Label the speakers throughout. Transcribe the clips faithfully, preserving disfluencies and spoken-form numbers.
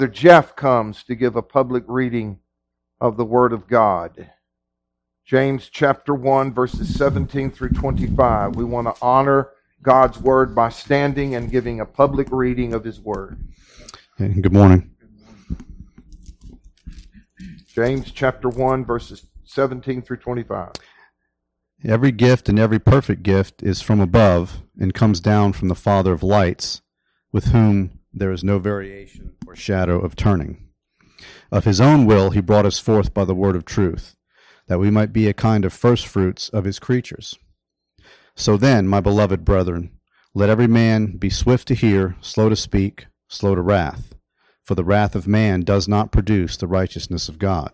Speaker 1: Brother Jeff comes to give a public reading of the Word of God. James chapter one, verses seventeen through twenty-five. We want to honor God's Word by standing and giving a public reading of His Word.
Speaker 2: Good morning.
Speaker 1: James chapter one, verses seventeen through twenty-five.
Speaker 2: Every gift and every perfect gift is from above and comes down from the Father of lights, with whom there is no variation or shadow of turning. Of his own will he brought us forth by the word of truth, that we might be a kind of firstfruits of his creatures. So then, my beloved brethren, let every man be swift to hear, slow to speak, slow to wrath, for the wrath of man does not produce the righteousness of God.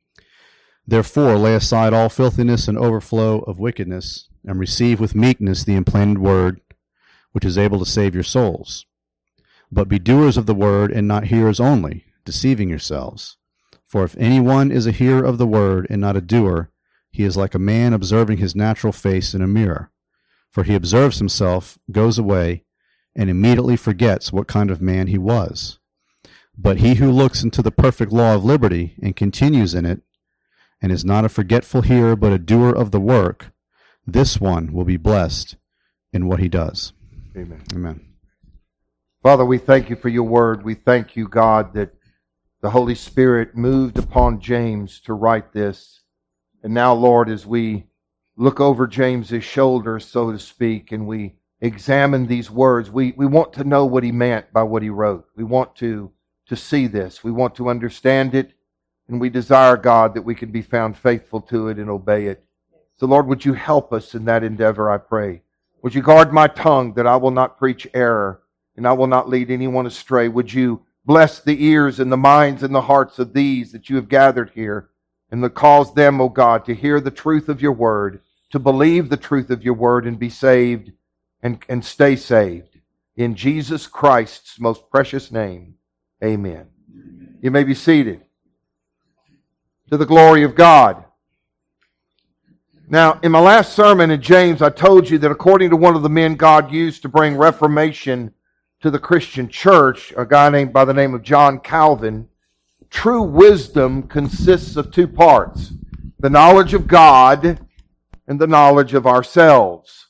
Speaker 2: Therefore lay aside all filthiness and overflow of wickedness, and receive with meekness the implanted word, which is able to save your souls. But be doers of the word, and not hearers only, deceiving yourselves. For if anyone is a hearer of the word, and not a doer, he is like a man observing his natural face in a mirror. For he observes himself, goes away, and immediately forgets what kind of man he was. But he who looks into the perfect law of liberty, and continues in it, and is not a forgetful hearer, but a doer of the work, this one will be blessed in what he does.
Speaker 1: Amen.
Speaker 2: Amen.
Speaker 1: Father, we thank you for your word. We thank you, God, that the Holy Spirit moved upon James to write this. And now, Lord, as we look over James's shoulder, so to speak, and we examine these words, we, we want to know what he meant by what he wrote. We want to, to see this. We want to understand it. And we desire, God, that we can be found faithful to it and obey it. So, Lord, would you help us in that endeavor, I pray. Would you guard my tongue that I will not preach error, and I will not lead anyone astray. Would you bless the ears and the minds and the hearts of these that you have gathered here, and that cause them, O God, to hear the truth of your word, to believe the truth of your word, and be saved and, and stay saved. In Jesus Christ's most precious name, amen. You may be seated. To the glory of God. Now, in my last sermon in James, I told you that according to one of the men God used to bring reformation to the Christian church, a guy named by the name of John Calvin, true wisdom consists of two parts: the knowledge of God and the knowledge of ourselves.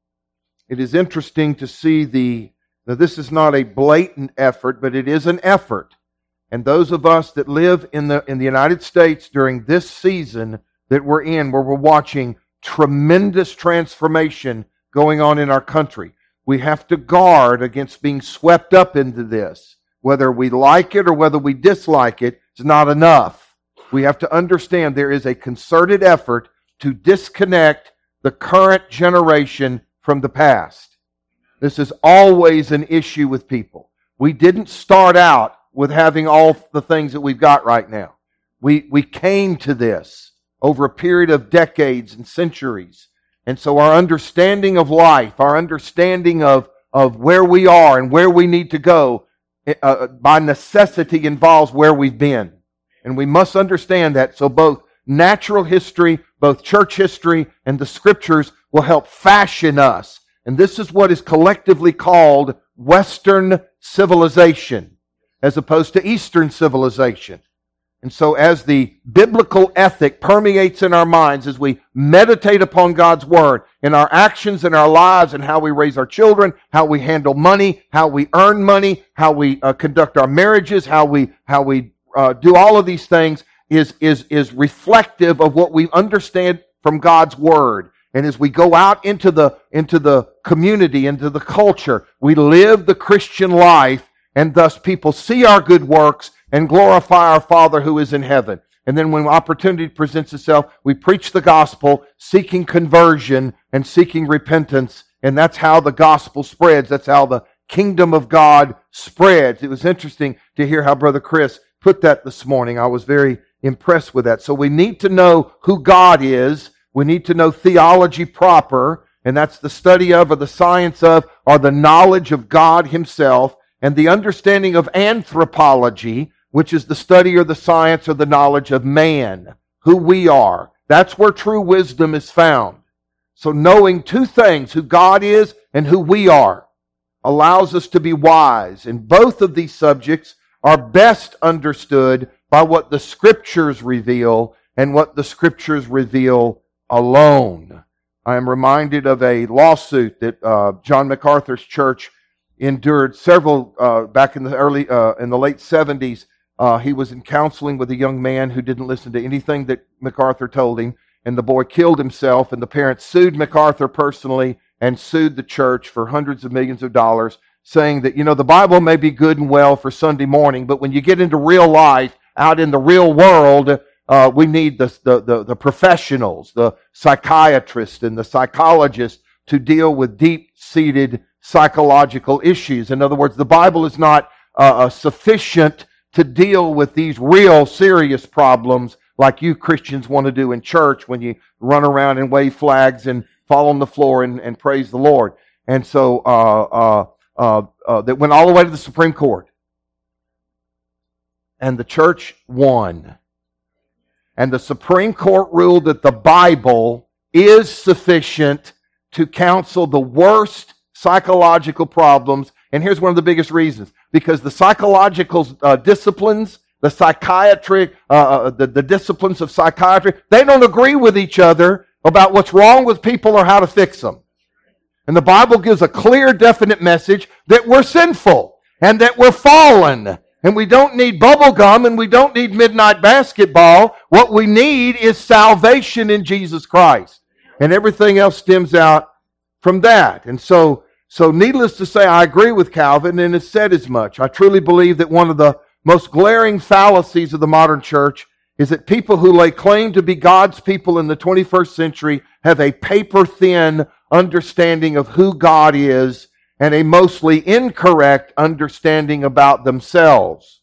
Speaker 1: It is interesting to see the, now this is not a blatant effort, but it is an effort. And those of us that live in the, in the United States during this season that we're in, where we're watching tremendous transformation going on in our country, we have to guard against being swept up into this. Whether we like it or whether we dislike it, it's not enough. We have to understand there is a concerted effort to disconnect the current generation from the past. This is always an issue with people. We didn't start out with having all the things that we've got right now. We, we came to this over a period of decades and centuries. And so our understanding of life, our understanding of, of where we are and where we need to go, uh, by necessity involves where we've been. And we must understand that. So both natural history, both church history, and the scriptures will help fashion us. And this is what is collectively called Western civilization, as opposed to Eastern civilization. And so as the biblical ethic permeates in our minds, as we meditate upon God's Word, in our actions, in our lives, and how we raise our children, how we handle money, how we earn money, how we uh, conduct our marriages, how we how we uh, do all of these things, is, is, is reflective of what we understand from God's Word. And as we go out into the, into the community, into the culture, we live the Christian life, and thus people see our good works and glorify our Father who is in heaven. And then when opportunity presents itself, we preach the gospel, seeking conversion and seeking repentance. And that's how the gospel spreads. That's how the kingdom of God spreads. It was interesting to hear how Brother Chris put that this morning. I was very impressed with that. So we need to know who God is. We need to know theology proper. And that's the study of, or the science of, or the knowledge of God Himself. And the understanding of anthropology, which is the study or the science or the knowledge of man, who we are. That's where true wisdom is found. So knowing two things, who God is and who we are, allows us to be wise. And both of these subjects are best understood by what the Scriptures reveal and what the Scriptures reveal alone. I am reminded of a lawsuit that uh, John MacArthur's church endured several uh, back in the early uh, in the late seventies. Uh, he was in counseling with a young man who didn't listen to anything that MacArthur told him, and the boy killed himself, and the parents sued MacArthur personally and sued the church for hundreds of millions of dollars, saying that, you know, the Bible may be good and well for Sunday morning, but when you get into real life, out in the real world, uh, we need the, the, the, the professionals, the psychiatrists and the psychologists to deal with deep-seated psychological issues. In other words, the Bible is not uh, sufficient to deal with these real serious problems like you Christians want to do in church when you run around and wave flags and fall on the floor and, and praise the Lord. And so uh, uh, uh, uh, that went all the way to the Supreme Court. And the church won. And the Supreme Court ruled that the Bible is sufficient to counsel the worst psychological problems. And here's one of the biggest reasons. Because the psychological uh, disciplines, the psychiatric, uh, the, the disciplines of psychiatry, they don't agree with each other about what's wrong with people or how to fix them. And the Bible gives a clear, definite message that we're sinful and that we're fallen. And we don't need bubble gum and we don't need midnight basketball. What we need is salvation in Jesus Christ. And everything else stems out from that. And so, so needless to say, I agree with Calvin, and it's said as much. I truly believe that one of the most glaring fallacies of the modern church is that people who lay claim to be God's people in the twenty-first century have a paper-thin understanding of who God is and a mostly incorrect understanding about themselves.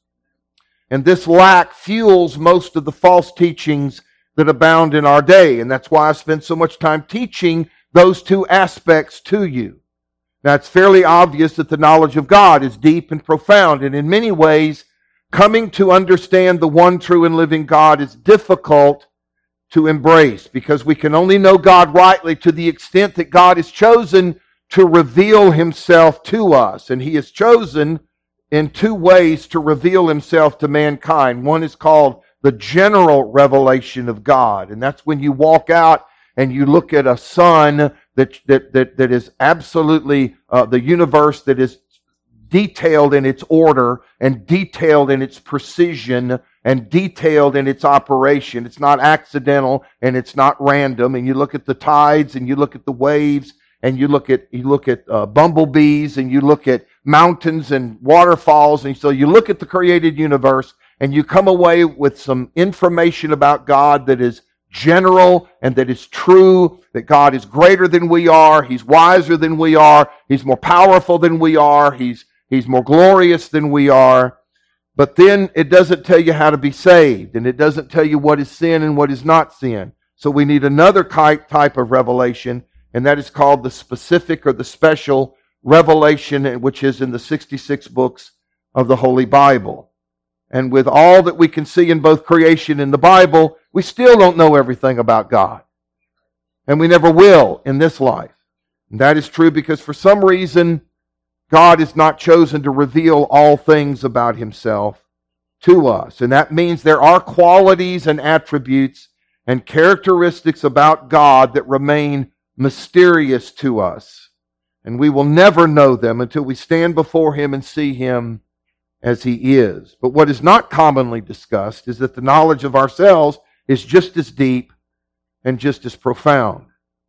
Speaker 1: And this lack fuels most of the false teachings that abound in our day. And that's why I spend so much time teaching those two aspects to you. Now, it's fairly obvious that the knowledge of God is deep and profound, and in many ways, coming to understand the one true and living God is difficult to embrace, because we can only know God rightly to the extent that God has chosen to reveal Himself to us. And He has chosen in two ways to reveal Himself to mankind. One is called the general revelation of God, and that's when you walk out and you look at a sun that that that, that is absolutely uh, the universe that is detailed in its order and detailed in its precision and detailed in its operation. It's not accidental and it's not random. And you look at the tides and you look at the waves and you look at you look at uh, bumblebees and you look at mountains and waterfalls, and so you look at the created universe and you come away with some information about God that is general and that is true, that God is greater than we are, He's wiser than we are, He's more powerful than we are, He's He's more glorious than we are. But then it doesn't tell you how to be saved, and it doesn't tell you what is sin and what is not sin. So we need another type of revelation, and that is called the specific or the special revelation, which is in the sixty-six books of the Holy Bible. And with all that we can see in both creation and the Bible, we still don't know everything about God. And we never will in this life. And that is true because for some reason, God has not chosen to reveal all things about Himself to us. And that means there are qualities and attributes and characteristics about God that remain mysterious to us. And we will never know them until we stand before Him and see Him as He is. But what is not commonly discussed is that the knowledge of ourselves is just as deep and just as profound.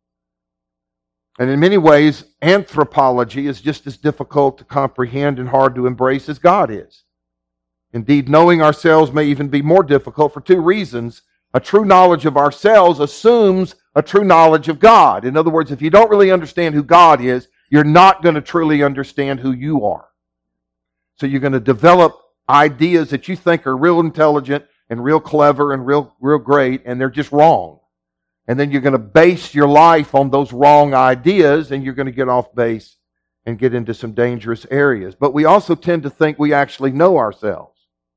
Speaker 1: And in many ways, anthropology is just as difficult to comprehend and hard to embrace as God is. Indeed, knowing ourselves may even be more difficult for two reasons. A true knowledge of ourselves assumes a true knowledge of God. In other words, if you don't really understand who God is, you're not going to truly understand who you are. So you're going to develop ideas that you think are real intelligent and real clever and real, real great, and they're just wrong. And then you're going to base your life on those wrong ideas, and you're going to get off base and get into some dangerous areas. But we also tend to think we actually know ourselves.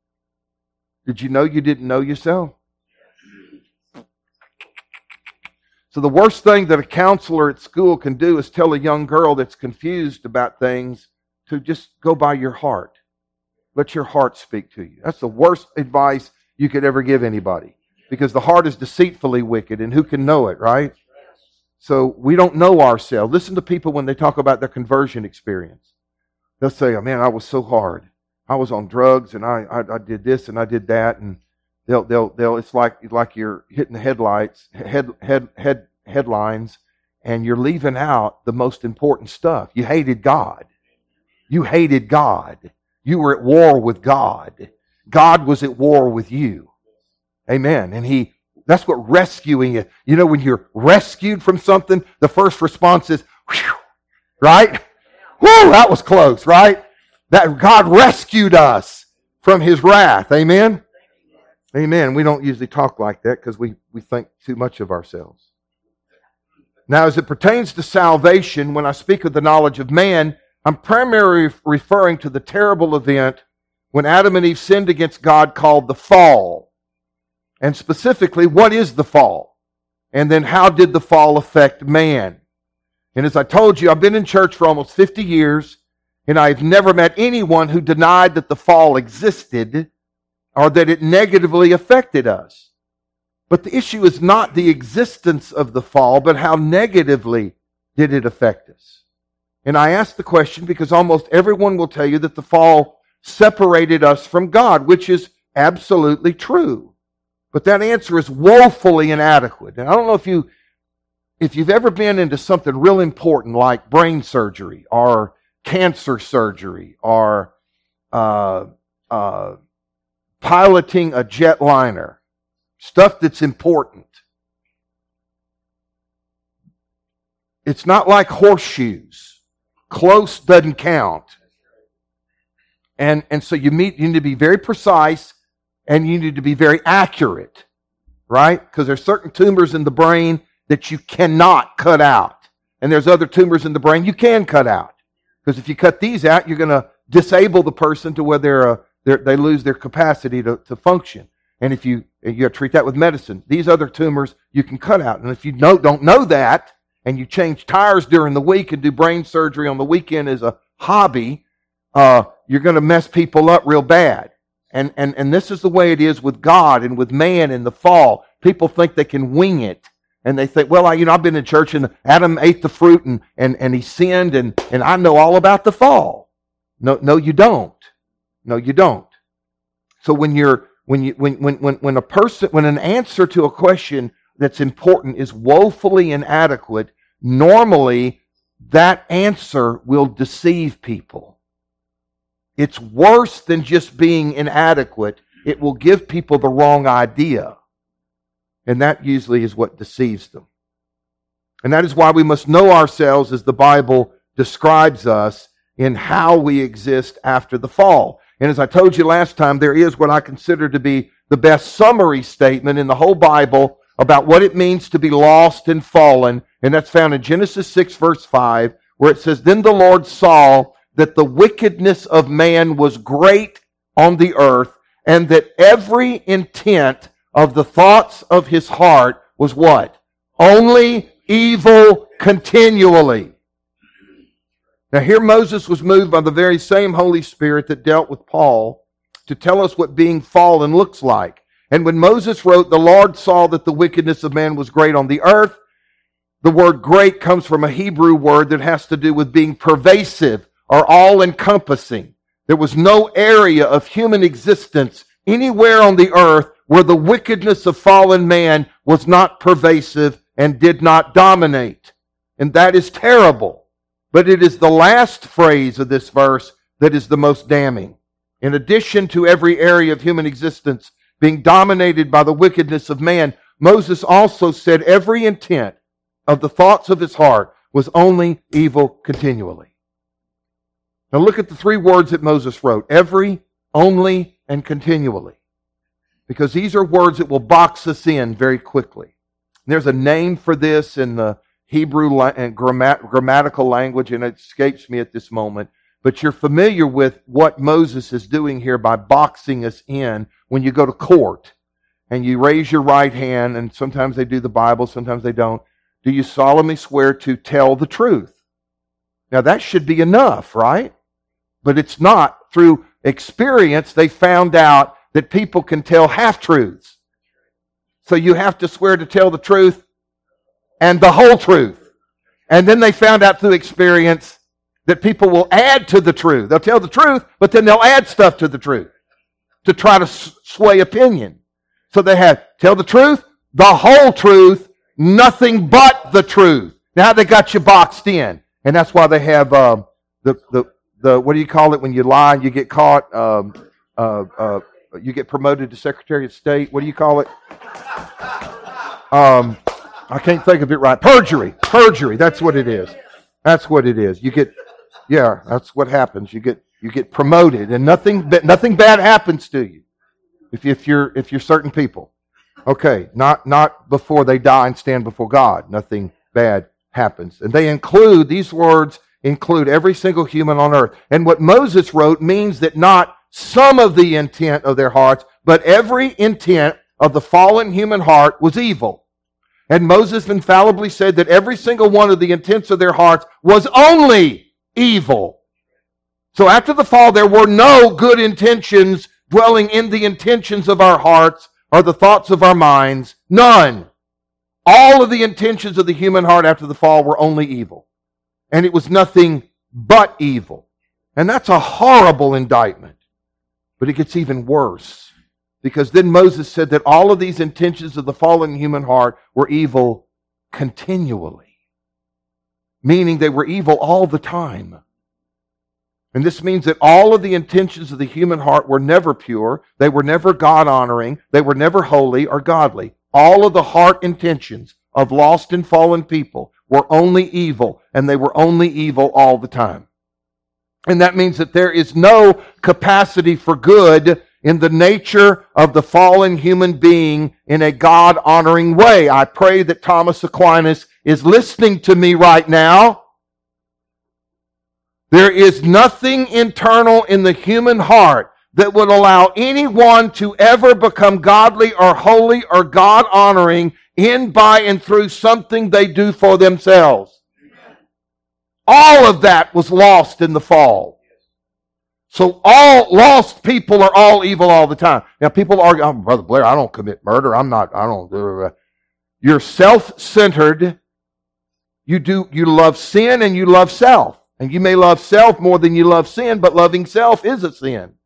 Speaker 1: Did you know you didn't know yourself? So the worst thing that a counselor at school can do is tell a young girl that's confused about things to just go by your heart. Let your heart speak to you. That's the worst advice you could ever give anybody. Because the heart is deceitfully wicked, and who can know it, right? So we don't know ourselves. Listen to people when they talk about their conversion experience. They'll say, oh man, I was so hard. I was on drugs, and I, I, I did this and I did that, and they'll they'll they'll it's like like you're hitting the headlights, head head head headlines, and you're leaving out the most important stuff. You hated God. You hated God. You were at war with God. God was at war with you. Amen. And He, that's what rescuing is. You know, when you're rescued from something, the first response is, whew, right? Whew, that was close, right? That God rescued us from His wrath. Amen? Amen. We don't usually talk like that because we, we think too much of ourselves. Now, as it pertains to salvation, when I speak of the knowledge of man, I'm primarily referring to the terrible event when Adam and Eve sinned against God called the fall. And specifically, what is the fall? And then how did the fall affect man? And as I told you, I've been in church for almost fifty years, and I've never met anyone who denied that the fall existed or that it negatively affected us. But the issue is not the existence of the fall, but how negatively did it affect us? And I ask the question because almost everyone will tell you that the fall separated us from God, which is absolutely true. But that answer is woefully inadequate. And I don't know if you, if you've ever been into something real important like brain surgery or cancer surgery or uh, uh, piloting a jetliner, stuff that's important. It's not like horseshoes. Close doesn't count. And, and so you, meet, you need to be very precise and you need to be very accurate, right? Because there's certain tumors in the brain that you cannot cut out. And there's other tumors in the brain you can cut out. Because if you cut these out, you're going to disable the person to where they're, uh, they're, they lose their capacity to, to function. And if you you got to treat that with medicine. These other tumors you can cut out. And if you know, don't know that, and you change tires during the week and do brain surgery on the weekend as a hobby, uh, you're going to mess people up real bad. And, and, and this is the way it is with God and with man in the fall. People think they can wing it. And they think, well, I, you know, I've been in church and Adam ate the fruit and, and, and he sinned and, and I know all about the fall. No, no, you don't. No, you don't. So when you're, when you, when, when, when, when a person, when an answer to a question that's important is woefully inadequate, normally that answer will deceive people. It's worse than just being inadequate. It will give people the wrong idea. And that usually is what deceives them. And that is why we must know ourselves as the Bible describes us in how we exist after the fall. And as I told you last time, there is what I consider to be the best summary statement in the whole Bible about what it means to be lost and fallen. And that's found in Genesis six, verse five, where it says, Then the Lord saw that the wickedness of man was great on the earth, and that every intent of the thoughts of his heart was what? Only evil continually. Now here Moses was moved by the very same Holy Spirit that dealt with Paul to tell us what being fallen looks like. And when Moses wrote, the Lord saw that the wickedness of man was great on the earth, the word great comes from a Hebrew word that has to do with being pervasive or all-encompassing. There was no area of human existence anywhere on the earth where the wickedness of fallen man was not pervasive and did not dominate. And that is terrible. But it is the last phrase of this verse that is the most damning. In addition to every area of human existence being dominated by the wickedness of man, Moses also said every intent of the thoughts of his heart was only evil continually. Now look at the three words that Moses wrote. Every, only, and continually. Because these are words that will box us in very quickly. There's a name for this in the Hebrew and grammatical language, and it escapes me at this moment. But you're familiar with what Moses is doing here by boxing us in when you go to court and you raise your right hand, and sometimes they do the Bible, sometimes they don't. Do you solemnly swear to tell the truth? Now that should be enough, right? But it's not. Through experience, they found out that people can tell half-truths. So you have to swear to tell the truth and the whole truth. And then they found out through experience that people will add to the truth. They'll tell the truth, but then they'll add stuff to the truth to try to sway opinion. So they had tell the truth, the whole truth, nothing but the truth. Now they got you boxed in. And that's why they have uh, the, the, the, what do you call it when you lie and you get caught? Um, uh, uh, you get promoted to Secretary of State. What do you call it? Um, I can't think of it right. Perjury. Perjury. That's what it is. That's what it is. You get, yeah, that's what happens. You get you get promoted, and nothing nothing bad happens to you if if you're if you're certain people. Okay, not not before they die and stand before God. Nothing bad happens, and they include these words include every single human on earth. And what Moses wrote means that not some of the intent of their hearts, but every intent of the fallen human heart was evil. And Moses infallibly said that every single one of the intents of their hearts was only evil. So after the fall, there were no good intentions dwelling in the intentions of our hearts or the thoughts of our minds. None. All of the intentions of the human heart after the fall were only evil. And it was nothing but evil. And that's a horrible indictment. But it gets even worse. Because then Moses said that all of these intentions of the fallen human heart were evil continually. Meaning they were evil all the time. And this means that all of the intentions of the human heart were never pure. They were never God-honoring. They were never holy or godly. All of the heart intentions of lost and fallen people were only evil. And they were only evil all the time. And that means that there is no capacity for good in the nature of the fallen human being in a God-honoring way. I pray that Thomas Aquinas is listening to me right now. There is nothing internal in the human heart that would allow anyone to ever become godly or holy or God-honoring in, by, and through something they do for themselves. All of that was lost in the fall. So all lost people are all evil all the time. Now people argue, oh, Brother Blair, I don't commit murder. I'm not, I don't do You're self-centered. You do, you love sin and you love self. And you may love self more than you love sin, but loving self is a sin.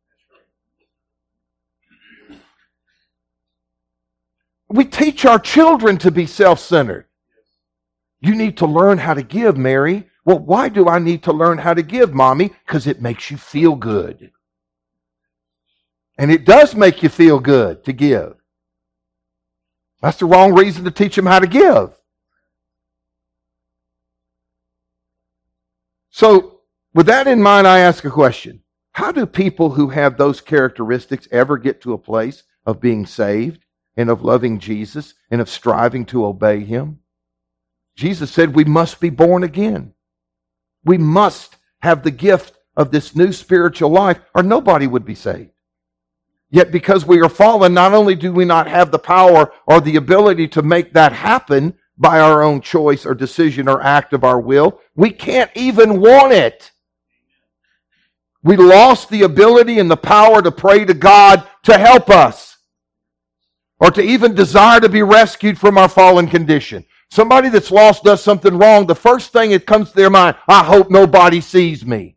Speaker 1: We teach our children to be self-centered. You need to learn how to give, Mary. Well, why do I need to learn how to give, Mommy? Because it makes you feel good. And it does make you feel good to give. That's the wrong reason to teach them how to give. So, with that in mind, I ask a question. How do people who have those characteristics ever get to a place of being saved and of loving Jesus and of striving to obey Him? Jesus said we must be born again. We must have the gift of this new spiritual life, or nobody would be saved. Yet because we are fallen, not only do we not have the power or the ability to make that happen by our own choice or decision or act of our will, we can't even want it. We lost the ability and the power to pray to God to help us, or to even desire to be rescued from our fallen condition. Somebody that's lost does something wrong, the first thing that comes to their mind, I hope nobody sees me.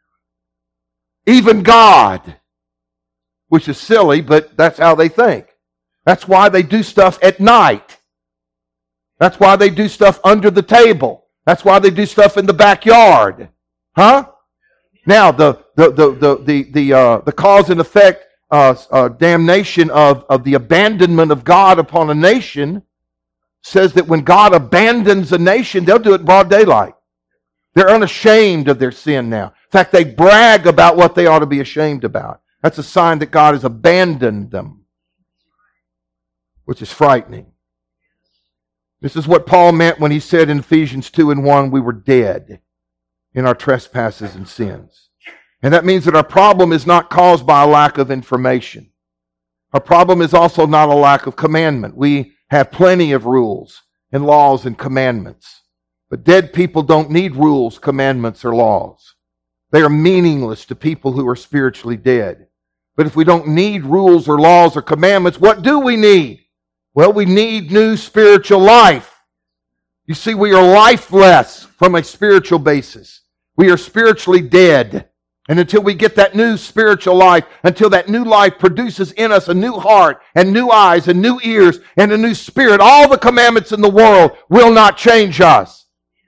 Speaker 1: Even God. Which is silly, but that's how they think. That's why they do stuff at night. That's why they do stuff under the table. That's why they do stuff in the backyard. Huh? Now, the the the the the the, uh, the cause and effect uh, uh, damnation of, of the abandonment of God upon a nation says that when God abandons a nation, they'll do it in broad daylight. They're unashamed of their sin now. In fact, they brag about what they ought to be ashamed about. That's a sign that God has abandoned them, which is frightening. This is what Paul meant when he said in Ephesians two and one, we were dead in our trespasses and sins. And that means that our problem is not caused by a lack of information. Our problem is also not a lack of commandment. We have plenty of rules and laws and commandments. But dead people don't need rules, commandments, or laws. They are meaningless to people who are spiritually dead. But if we don't need rules or laws or commandments, what do we need? Well, we need new spiritual life. You see, we are lifeless from a spiritual basis. We are spiritually dead. And until we get that new spiritual life, until that new life produces in us a new heart and new eyes and new ears and a new spirit, all the commandments in the world will not change us.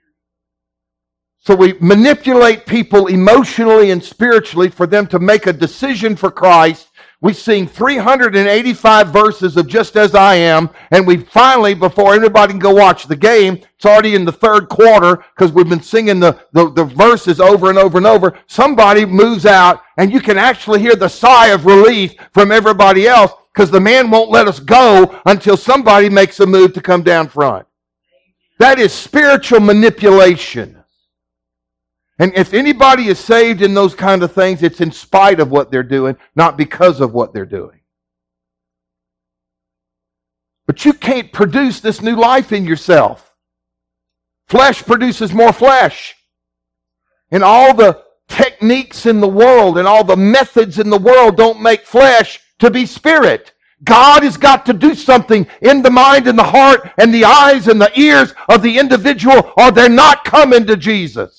Speaker 1: So we manipulate people emotionally and spiritually for them to make a decision for Christ. We sing three hundred eighty-five verses of Just As I Am, and we finally, before anybody can go watch the game, it's already in the third quarter because we've been singing the, the, the verses over and over and over. Somebody moves out, and you can actually hear the sigh of relief from everybody else because the man won't let us go until somebody makes a move to come down front. That is spiritual manipulation. And if anybody is saved in those kind of things, it's in spite of what they're doing, not because of what they're doing. But you can't produce this new life in yourself. Flesh produces more flesh. And all the techniques in the world and all the methods in the world don't make flesh to be spirit. God has got to do something in the mind and the heart and the eyes and the ears of the individual, or they're not coming to Jesus.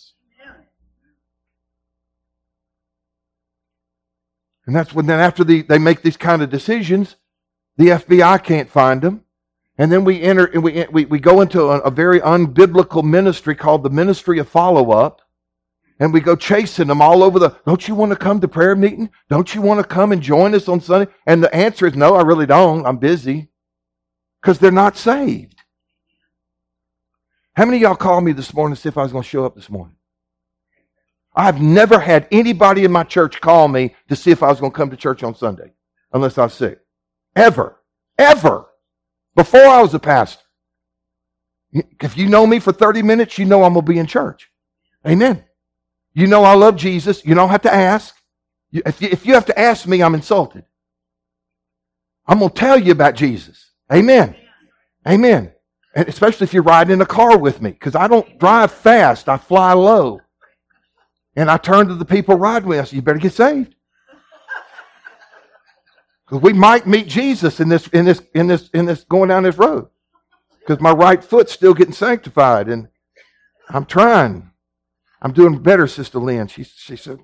Speaker 1: And that's when then after the, they make these kind of decisions, the F B I can't find them. And then we enter and we, we, we go into a, a very unbiblical ministry called the ministry of follow-up. And we go chasing them all over the, don't you want to come to prayer meeting? Don't you want to come and join us on Sunday? And the answer is no, I really don't. I'm busy. Because they're not saved. How many of y'all called me this morning to see if I was going to show up this morning? I've never had anybody in my church call me to see if I was going to come to church on Sunday, unless I was sick. Ever. Ever. Before I was a pastor. If you know me for thirty minutes, you know I'm going to be in church. Amen. You know I love Jesus. You don't have to ask. If you, if you have to ask me, I'm insulted. I'm going to tell you about Jesus. Amen. Amen. And especially if you're riding in a car with me, because I don't drive fast. I fly low. And I turned to the people riding with us. You better get saved, because we might meet Jesus in this, in this, in this, in this going down this road. Because my right foot's still getting sanctified, and I'm trying. I'm doing better, Sister Lynn. She she said,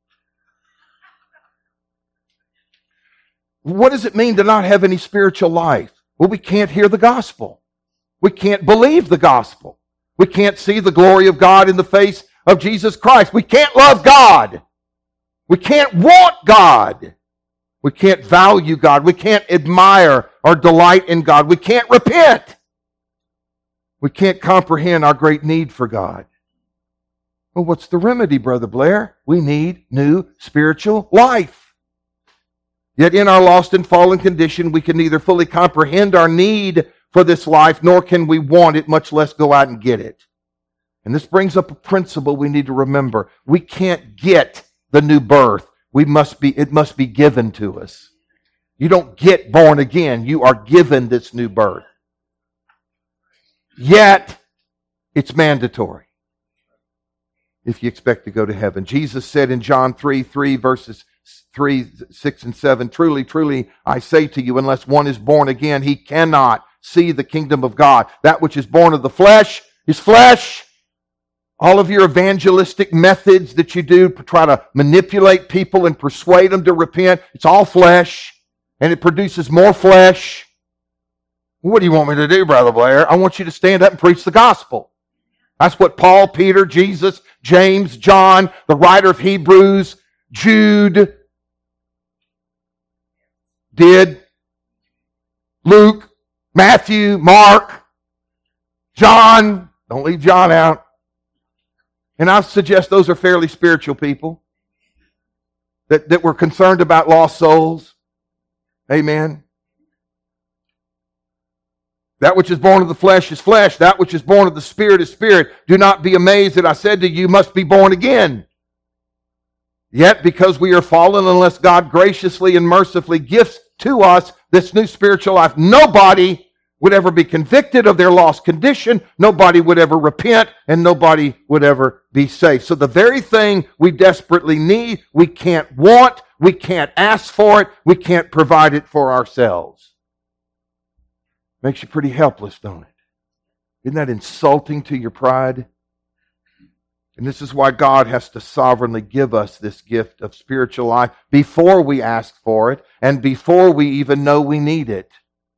Speaker 1: "What does it mean to not have any spiritual life?" Well, we can't hear the gospel. We can't believe the gospel. We can't see the glory of God in the face of Jesus Christ. We can't love God. We can't want God. We can't value God. We can't admire or delight in God. We can't repent. We can't comprehend our great need for God. Well, what's the remedy, Brother Blair? We need new spiritual life. Yet in our lost and fallen condition, we can neither fully comprehend our need for this life, nor can we want it, much less go out and get it. And this brings up a principle we need to remember. We can't get the new birth. We must be, it must be given to us. You don't get born again. You are given this new birth. Yet, it's mandatory if you expect to go to heaven. Jesus said in John three, three, verses three, six, and seven, "Truly, truly, I say to you, unless one is born again, he cannot see the kingdom of God. That which is born of the flesh is flesh." All of your evangelistic methods that you do to try to manipulate people and persuade them to repent, it's all flesh, and it produces more flesh. What do you want me to do, Brother Blair? I want you to stand up and preach the gospel. That's what Paul, Peter, Jesus, James, John, the writer of Hebrews, Jude did. Luke, Matthew, Mark, John. Don't leave John out. And I suggest those are fairly spiritual people that, that were concerned about lost souls. Amen. That which is born of the flesh is flesh. That which is born of the Spirit is spirit. Do not be amazed that I said to you, you must be born again. Yet, because we are fallen, unless God graciously and mercifully gifts to us this new spiritual life, nobody would ever be convicted of their lost condition. Nobody would ever repent, and nobody would ever be saved. So the very thing we desperately need, we can't want, we can't ask for it, we can't provide it for ourselves. Makes you pretty helpless, don't it? Isn't that insulting to your pride? And this is why God has to sovereignly give us this gift of spiritual life before we ask for it and before we even know we need it.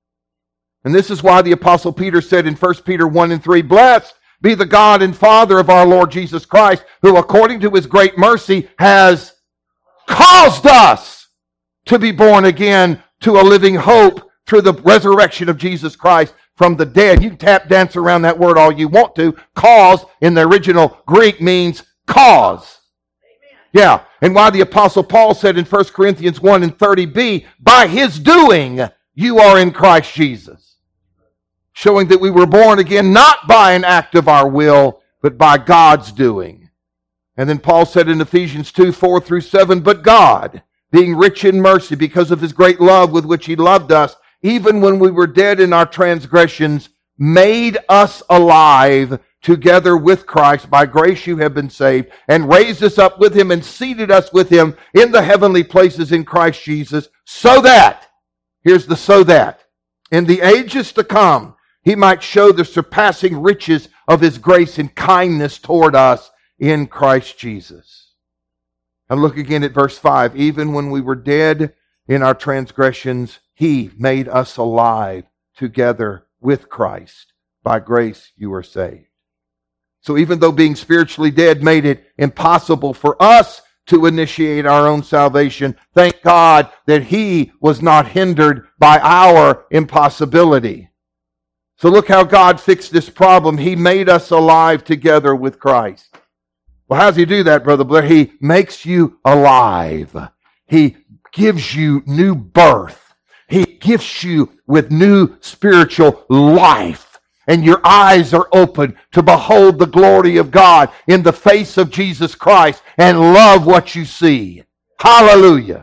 Speaker 1: And this is why the Apostle Peter said in First Peter one and three, "Blessed be the God and Father of our Lord Jesus Christ, who according to His great mercy has caused us to be born again to a living hope through the resurrection of Jesus Christ from the dead." You can tap dance around that word all you want to. Cause in the original Greek means cause. Amen. Yeah. And why the Apostle Paul said in First Corinthians one and thirty b, "By His doing you are in Christ Jesus." Showing that we were born again not by an act of our will, but by God's doing. And then Paul said in Ephesians two, four through seven, "But God, being rich in mercy because of His great love with which He loved us, even when we were dead in our transgressions, made us alive together with Christ. By grace you have been saved, and raised us up with Him and seated us with Him in the heavenly places in Christ Jesus, so that," here's the so that, "in the ages to come, He might show the surpassing riches of His grace and kindness toward us in Christ Jesus." And look again at verse five. "Even when we were dead in our transgressions, He made us alive together with Christ. By grace you are saved." So even though being spiritually dead made it impossible for us to initiate our own salvation, thank God that He was not hindered by our impossibility. So look how God fixed this problem. He made us alive together with Christ. Well, how does He do that, Brother Blair? He makes you alive. He gives you new birth. He gifts you with new spiritual life. And your eyes are open to behold the glory of God in the face of Jesus Christ and love what you see. Hallelujah.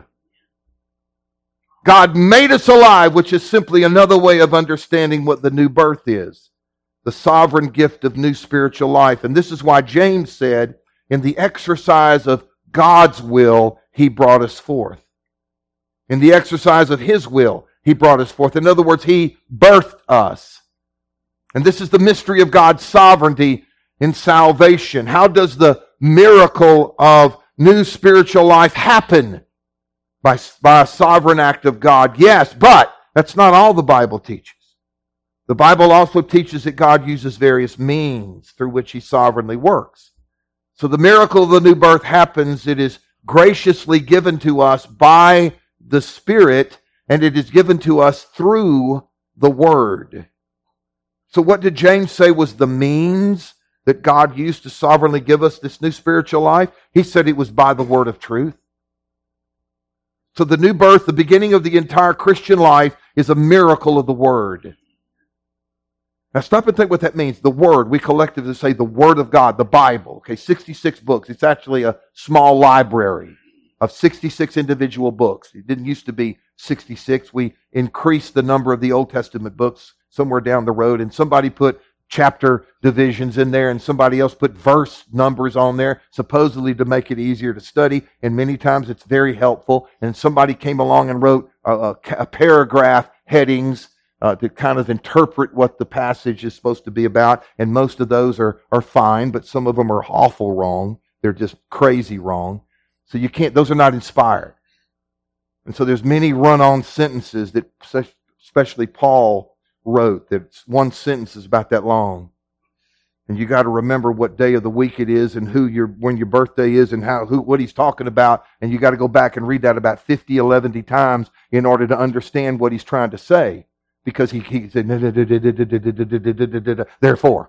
Speaker 1: God made us alive, which is simply another way of understanding what the new birth is. The sovereign gift of new spiritual life. And this is why James said, in the exercise of God's will, He brought us forth. In the exercise of His will, He brought us forth. In other words, He birthed us. And this is the mystery of God's sovereignty in salvation. How does the miracle of new spiritual life happen? By, by a sovereign act of God. Yes, but that's not all the Bible teaches. The Bible also teaches that God uses various means through which He sovereignly works. So the miracle of the new birth happens. It is graciously given to us by the Spirit, and it is given to us through the Word. So what did James say was the means that God used to sovereignly give us this new spiritual life? He said it was by the word of truth. So the new birth, the beginning of the entire Christian life, is a miracle of the Word. Now stop and think what that means. The Word, we collectively say the Word of God, the Bible. Okay, sixty-six books. It's actually a small library of sixty-six individual books. It didn't used to be sixty-six. We increased the number of the Old Testament books somewhere down the road, and somebody put chapter divisions in there, and somebody else put verse numbers on there, supposedly to make it easier to study, and many times it's very helpful. And somebody came along and wrote a, a, a paragraph headings uh, to kind of interpret what the passage is supposed to be about, and most of those are, are fine, but some of them are awful wrong. They're just crazy wrong. So you can't, those are not inspired. And so there's many run-on sentences that especially Paul wrote, that one sentence is about that long. And you got to remember what day of the week it is and who your when your birthday is and how who what he's talking about, and you got to go back and read that about fifty, eleven times in order to understand what he's trying to say, because he, he said therefore.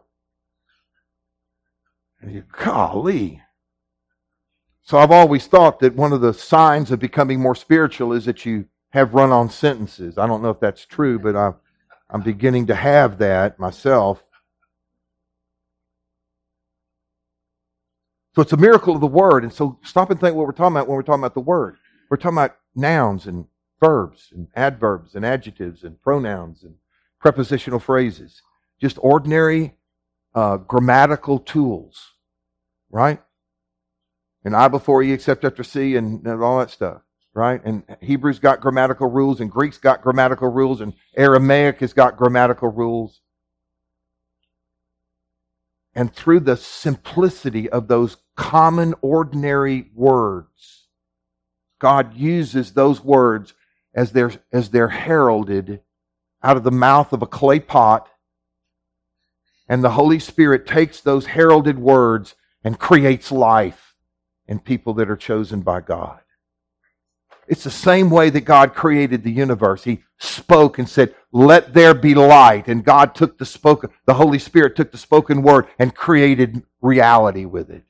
Speaker 1: And you, golly. So I've always thought that one of the signs of becoming more spiritual is that you have run-on sentences. I don't know if that's true, but I've I'm beginning to have that myself. So it's a miracle of the Word. And so stop and think what we're talking about when we're talking about the Word. We're talking about nouns and verbs and adverbs and adjectives and pronouns and prepositional phrases. Just ordinary uh, grammatical tools, right? And I before E except after C and, and all that stuff, right? And Hebrew's got grammatical rules, and Greek's got grammatical rules, and Aramaic has got grammatical rules. And through the simplicity of those common, ordinary words, God uses those words as they're, as they're heralded out of the mouth of a clay pot. And the Holy Spirit takes those heralded words and creates life in people that are chosen by God. It's the same way that God created the universe. He spoke and said, "Let there be light." And God took the spoken, the Holy Spirit took the spoken word and created reality with it.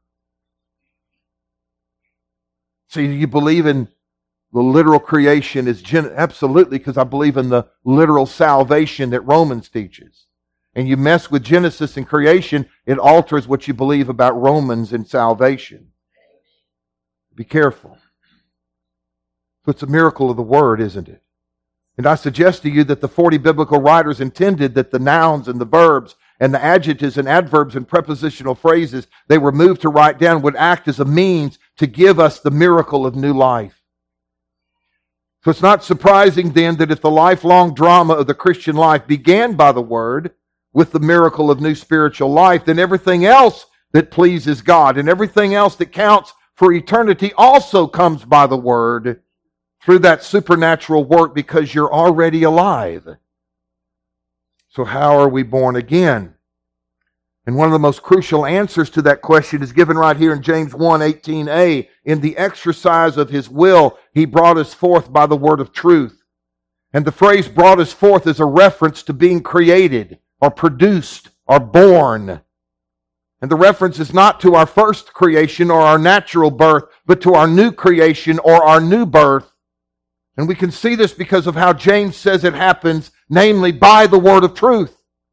Speaker 1: So you believe in the literal creation is gen- absolutely, because I believe in the literal salvation that Romans teaches. And you mess with Genesis and creation, it alters what you believe about Romans and salvation. Be careful. So it's a miracle of the Word, isn't it? And I suggest to you that the forty biblical writers intended that the nouns and the verbs and the adjectives and adverbs and prepositional phrases they were moved to write down would act as a means to give us the miracle of new life. So it's not surprising then that if the lifelong drama of the Christian life began by the Word with the miracle of new spiritual life, then everything else that pleases God and everything else that counts for eternity also comes by the Word through that supernatural work, because you're already alive. So how are we born again? And one of the most crucial answers to that question is given right here in James one eighteen a. In the exercise of His will, He brought us forth by the word of truth. And the phrase "brought us forth" is a reference to being created or produced or born. And the reference is not to our first creation or our natural birth, but to our new creation or our new birth. And we can see this because of how James says it happens, namely by the word of truth,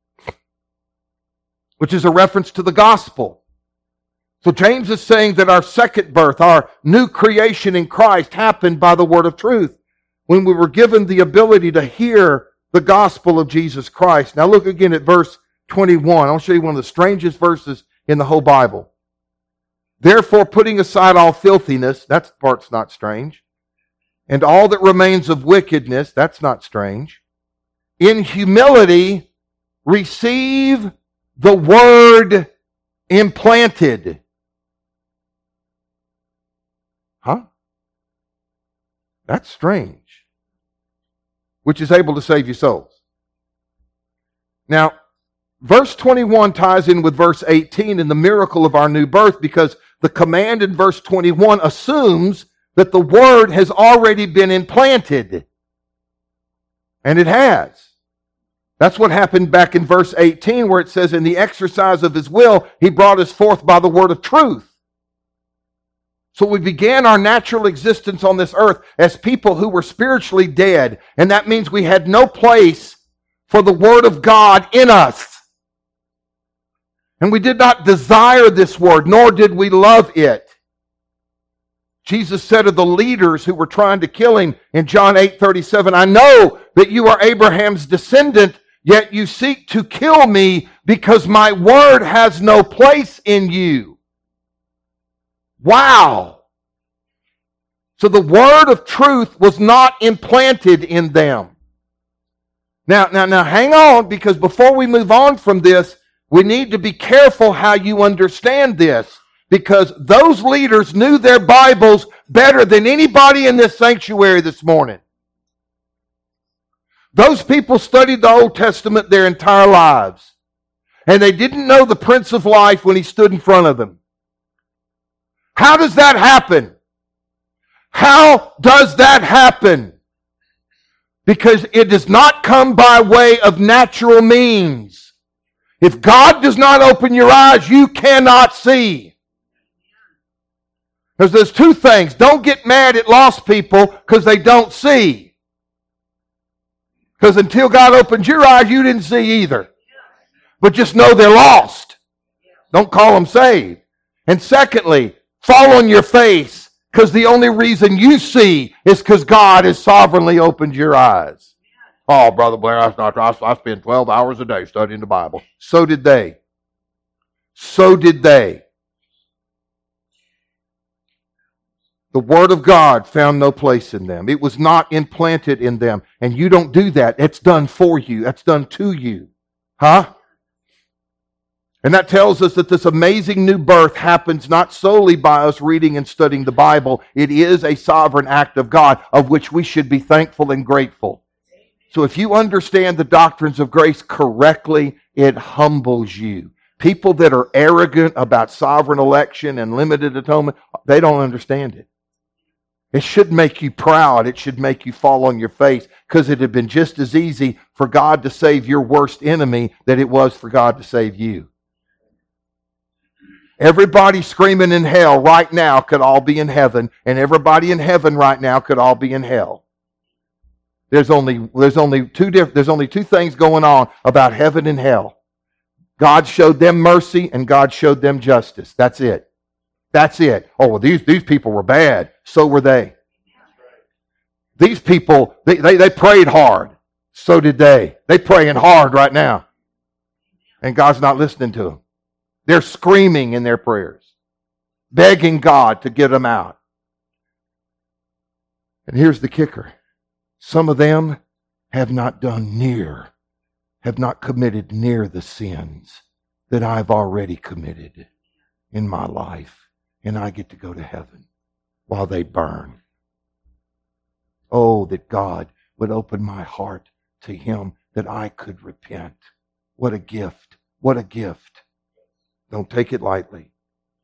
Speaker 1: which is a reference to the gospel. So James is saying that our second birth, our new creation in Christ, happened by the word of truth, when we were given the ability to hear the gospel of Jesus Christ. Now look again at verse twenty-one. I'll show you one of the strangest verses in the whole Bible. Therefore, putting aside all filthiness, that part's not strange, and all that remains of wickedness, that's not strange, in humility receive the word implanted. Huh? That's strange. Which is able to save your souls. Now, verse twenty-one ties in with verse eighteen in the miracle of our new birth, because the command in verse twenty-one assumes that the word has already been implanted. And it has. That's what happened back in verse eighteen, where it says, in the exercise of His will, He brought us forth by the word of truth. So we began our natural existence on this earth as people who were spiritually dead. And that means we had no place for the Word of God in us. And we did not desire this Word, nor did we love it. Jesus said of the leaders who were trying to kill Him in John eight thirty-seven, I know that you are Abraham's descendant, yet you seek to kill me because my Word has no place in you. Wow. So the word of truth was not implanted in them. Now, now, now hang on, because before we move on from this, we need to be careful how you understand this, because those leaders knew their Bibles better than anybody in this sanctuary this morning. Those people studied the Old Testament their entire lives, and they didn't know the Prince of Life when He stood in front of them. How does that happen? How does that happen? Because it does not come by way of natural means. If God does not open your eyes, you cannot see. Because there's two things. Don't get mad at lost people because they don't see. Because until God opens your eyes, you didn't see either. But just know they're lost. Don't call them saved. And secondly, fall on your face, because the only reason you see is because God has sovereignly opened your eyes. Oh, Brother Blair, I, I, I spend twelve hours a day studying the Bible. So did they. So did they. The Word of God found no place in them. It was not implanted in them. And you don't do that. It's done for you. That's done to you. Huh? And that tells us that this amazing new birth happens not solely by us reading and studying the Bible. It is a sovereign act of God, of which we should be thankful and grateful. So if you understand the doctrines of grace correctly, it humbles you. People that are arrogant about sovereign election and limited atonement, they don't understand it. It should make you proud. It should make you fall on your face, because it had been just as easy for God to save your worst enemy that it was for God to save you. Everybody screaming in hell right now could all be in heaven, and everybody in heaven right now could all be in hell. There's only there's only two diff- there's only two things going on about heaven and hell. God showed them mercy and God showed them justice. That's it. That's it. Oh, well, these, these people were bad. So were they. These people, they, they, they prayed hard. So did they. They praying hard right now. And God's not listening to them. They're screaming in their prayers, begging God to get them out. And here's the kicker. Some of them have not done near, have not committed near the sins that I've already committed in my life. And I get to go to heaven while they burn. Oh, that God would open my heart to Him, that I could repent. What a gift. What a gift. Don't take it lightly.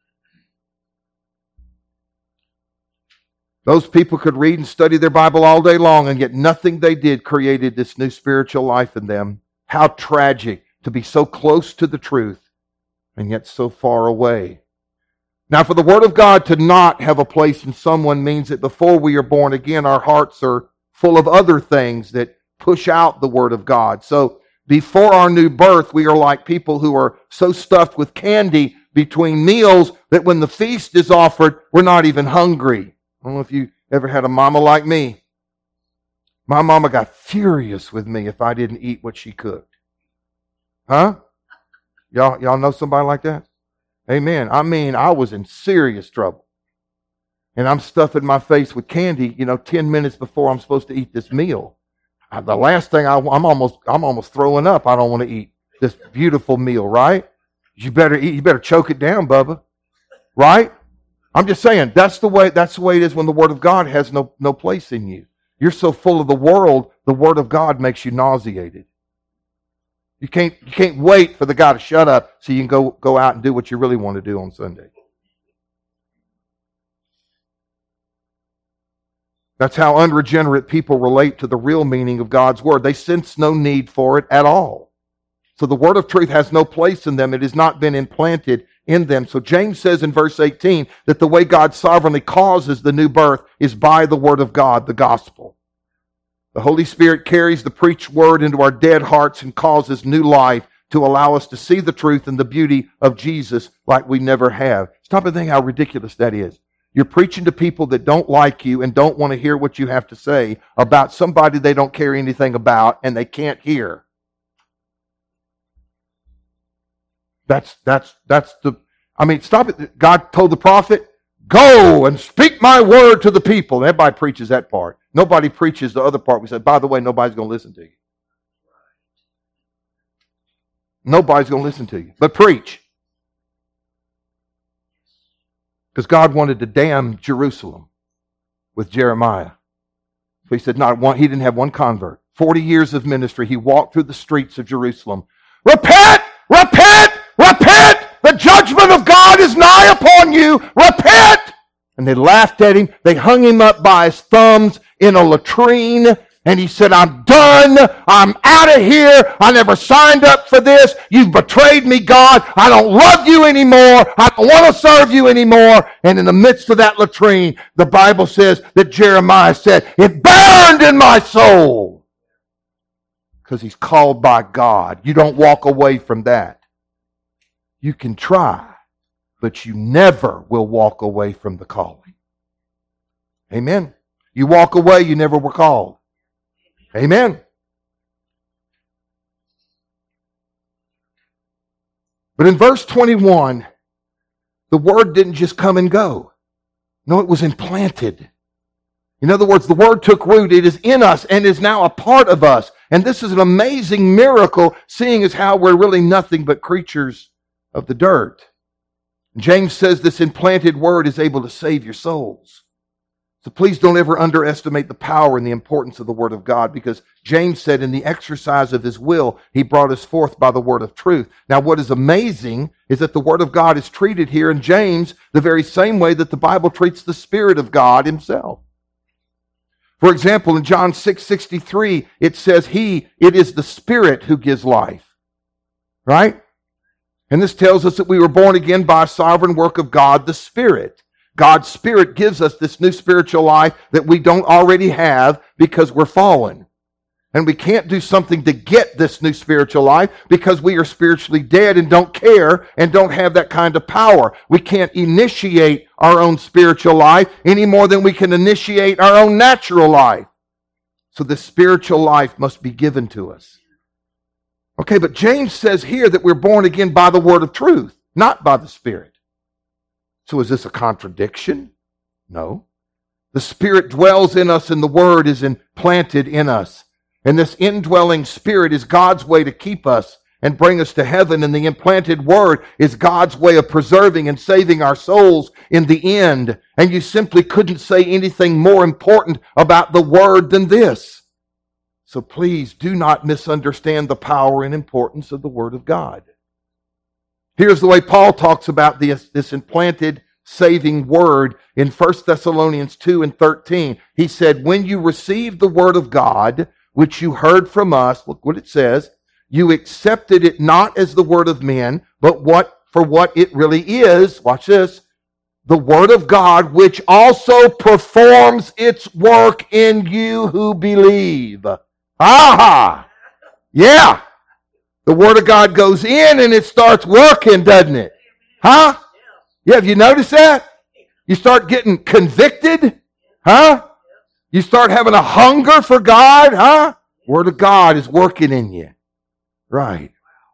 Speaker 1: Those people could read and study their Bible all day long, and yet nothing they did created this new spiritual life in them. How tragic to be so close to the truth and yet so far away. Now, for the Word of God to not have a place in someone means that before we are born again, our hearts are full of other things that push out the Word of God. So before our new birth, we are like people who are so stuffed with candy between meals that when the feast is offered, we're not even hungry. I don't know if you ever had a mama like me. My mama got furious with me if I didn't eat what she cooked. Huh? Y'all, y'all know somebody like that? Amen. I mean, I was in serious trouble. And I'm stuffing my face with candy, you know, ten minutes before I'm supposed to eat this meal. Uh, the last thing I, I'm almost, I'm almost throwing up. I don't want to eat this beautiful meal, right? You better eat. You better choke it down, Bubba. Right? I'm just saying that's the way. That's the way it is when the Word of God has no no place in you. You're so full of the world, the Word of God makes you nauseated. You can't, you can't wait for the guy to shut up so you can go, go out and do what you really want to do on Sunday. That's how unregenerate people relate to the real meaning of God's Word. They sense no need for it at all. So the Word of truth has no place in them. It has not been implanted in them. So James says in verse eighteen that the way God sovereignly causes the new birth is by the Word of God, the gospel. The Holy Spirit carries the preached word into our dead hearts and causes new life to allow us to see the truth and the beauty of Jesus like we never have. Stop and think how ridiculous that is. You're preaching to people that don't like you and don't want to hear what you have to say about somebody they don't care anything about and they can't hear. That's, that's, that's the, I mean, stop it. God told the prophet, go and speak my word to the people. And everybody preaches that part. Nobody preaches the other part. We said, by the way, nobody's going to listen to you. Nobody's going to listen to you. But preach. Because God wanted to damn Jerusalem with Jeremiah. So he said, not one, he didn't have one convert. Forty years of ministry, he walked through the streets of Jerusalem. Repent! Repent! Repent! The judgment of God is nigh upon you. Repent! And they laughed at him. They hung him up by his thumbs in a latrine. And he said, I'm done. I'm out of here. I never signed up for this. You've betrayed me, God. I don't love you anymore. I don't want to serve you anymore. And in the midst of that latrine, the Bible says that Jeremiah said, it burned in my soul. Because he's called by God. You don't walk away from that. You can try, but you never will walk away from the calling. Amen. You walk away, you never were called. Amen. But in verse twenty-one, the word didn't just come and go. No, it was implanted. In other words, the word took root. It is in us and is now a part of us. And this is an amazing miracle, seeing as how we're really nothing but creatures of the dirt. James says this implanted word is able to save your souls. So please don't ever underestimate the power and the importance of the Word of God, because James said in the exercise of His will, He brought us forth by the word of truth. Now what is amazing is that the Word of God is treated here in James the very same way that the Bible treats the Spirit of God Himself. For example, in John six sixty-three, it says, He, it is the Spirit who gives life. Right? And this tells us that we were born again by a sovereign work of God, the Spirit. God's Spirit gives us this new spiritual life that we don't already have because we're fallen. And we can't do something to get this new spiritual life because we are spiritually dead and don't care and don't have that kind of power. We can't initiate our own spiritual life any more than we can initiate our own natural life. So this spiritual life must be given to us. Okay, but James says here that we're born again by the word of truth, not by the Spirit. So is this a contradiction? No. The Spirit dwells in us and the Word is implanted in us. And this indwelling Spirit is God's way to keep us and bring us to heaven. And the implanted Word is God's way of preserving and saving our souls in the end. And you simply couldn't say anything more important about the Word than this. So please do not misunderstand the power and importance of the Word of God. Here's the way Paul talks about this, this implanted saving word in First Thessalonians two and thirteen. He said, when you received the word of God, which you heard from us, look what it says, you accepted it not as the word of men, but what for what it really is. Watch this. The word of God, which also performs its work in you who believe. Aha! Yeah! The Word of God goes in and it starts working, doesn't it? Huh? Yeah, have you noticed that? You start getting convicted? Huh? You start having a hunger for God? Huh? Word of God is working in you. Right.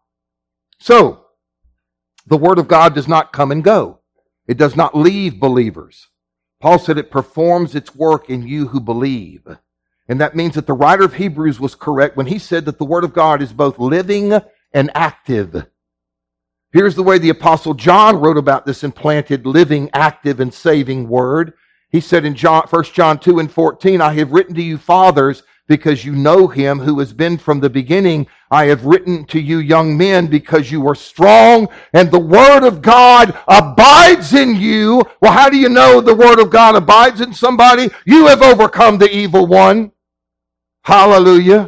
Speaker 1: So, the Word of God does not come and go. It does not leave believers. Paul said it performs its work in you who believe. And that means that the writer of Hebrews was correct when he said that the Word of God is both living and active. Here's the way the Apostle John wrote about this implanted, living, active, and saving Word. He said in John, First John two and fourteen, I have written to you fathers because you know Him who has been from the beginning. I have written to you young men because you are strong and the Word of God abides in you. Well, how do you know the Word of God abides in somebody? You have overcome the evil one. Hallelujah.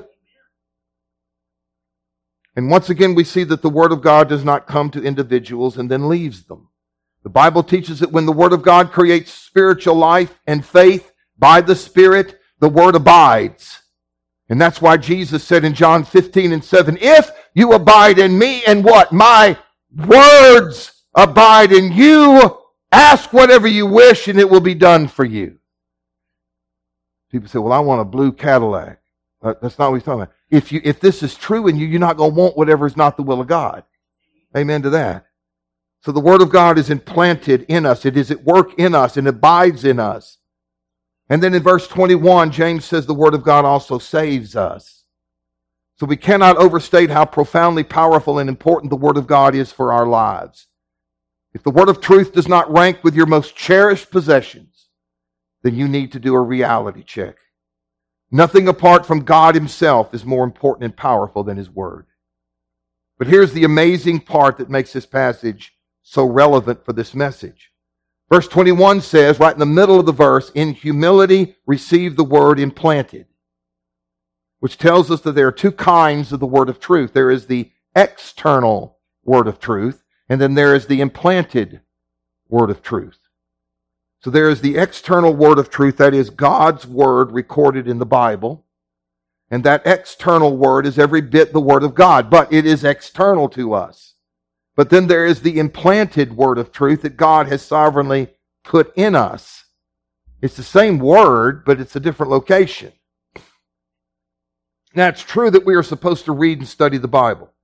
Speaker 1: And once again, we see that the Word of God does not come to individuals and then leaves them. The Bible teaches that when the Word of God creates spiritual life and faith by the Spirit, the Word abides. And that's why Jesus said in John fifteen and seven, if you abide in me and what? My words abide in you, ask whatever you wish and it will be done for you. People say, well, I want a blue Cadillac. That's not what he's talking about. If you, if this is true in you, you're not going to want whatever is not the will of God. Amen to that. So the Word of God is implanted in us. It is at work in us and abides in us. And then in verse twenty-one, James says the Word of God also saves us. So we cannot overstate how profoundly powerful and important the Word of God is for our lives. If the Word of truth does not rank with your most cherished possessions, then you need to do a reality check. Nothing apart from God Himself is more important and powerful than His Word. But here's the amazing part that makes this passage so relevant for this message. Verse twenty-one says, right in the middle of the verse, in humility receive the Word implanted, which tells us that there are two kinds of the Word of truth. There is the external Word of truth, and then there is the implanted Word of truth. So there is the external Word of truth, that is God's Word recorded in the Bible. And that external Word is every bit the Word of God, but it is external to us. But then there is the implanted Word of truth that God has sovereignly put in us. It's the same Word, but it's a different location. Now, it's true that we are supposed to read and study the Bible.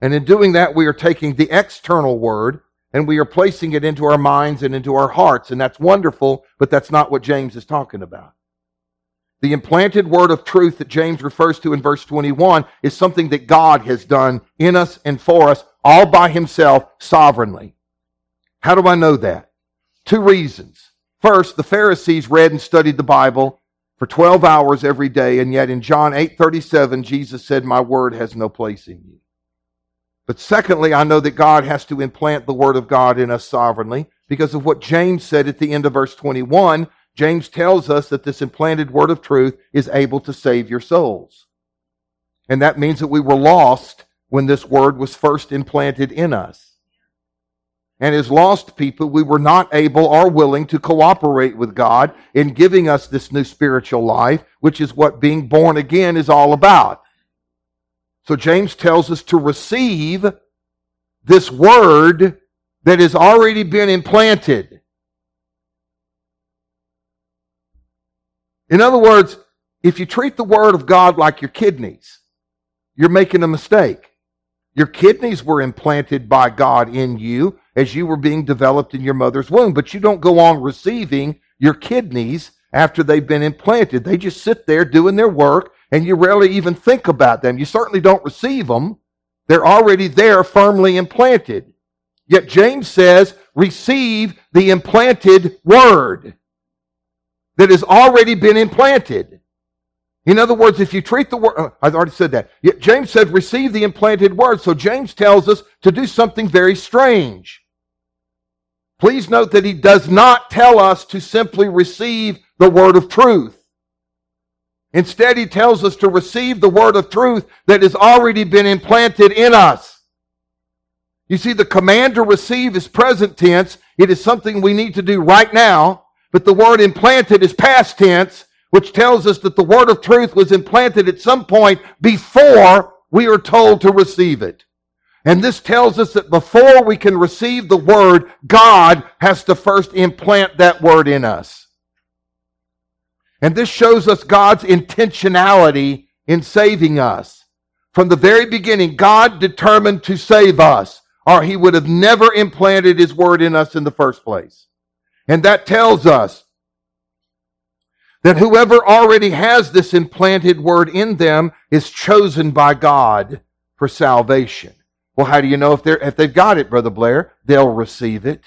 Speaker 1: And in doing that, we are taking the external word and we are placing it into our minds and into our hearts. And that's wonderful, but that's not what James is talking about. The implanted word of truth that James refers to in verse twenty-one is something that God has done in us and for us all by himself sovereignly. How do I know that? Two reasons. First, the Pharisees read and studied the Bible for twelve hours every day, and yet in John eight thirty-seven, Jesus said, "My word has no place in you." But secondly, I know that God has to implant the word of God in us sovereignly because of what James said at the end of verse twenty-one. James tells us that this implanted word of truth is able to save your souls. And that means that we were lost when this word was first implanted in us. And as lost people, we were not able or willing to cooperate with God in giving us this new spiritual life, which is what being born again is all about. So James tells us to receive this word that has already been implanted. In other words, if you treat the word of God like your kidneys, you're making a mistake. Your kidneys were implanted by God in you as you were being developed in your mother's womb, but you don't go on receiving your kidneys after they've been implanted. They just sit there doing their work, and you rarely even think about them. You certainly don't receive them. They're already there, firmly implanted. Yet James says, receive the implanted word that has already been implanted. In other words, if you treat the word, uh, I've already said that. Yet James said, receive the implanted word. So James tells us to do something very strange. Please note that he does not tell us to simply receive the word of truth. Instead, he tells us to receive the word of truth that has already been implanted in us. You see, the command to receive is present tense. It is something we need to do right now. But the word implanted is past tense, which tells us that the word of truth was implanted at some point before we are told to receive it. And this tells us that before we can receive the word, God has to first implant that word in us. And this shows us God's intentionality in saving us. From the very beginning, God determined to save us, or he would have never implanted his word in us in the first place. And that tells us that whoever already has this implanted word in them is chosen by God for salvation. Well, how do you know if they're if they've got it, Brother Blair? They'll receive it.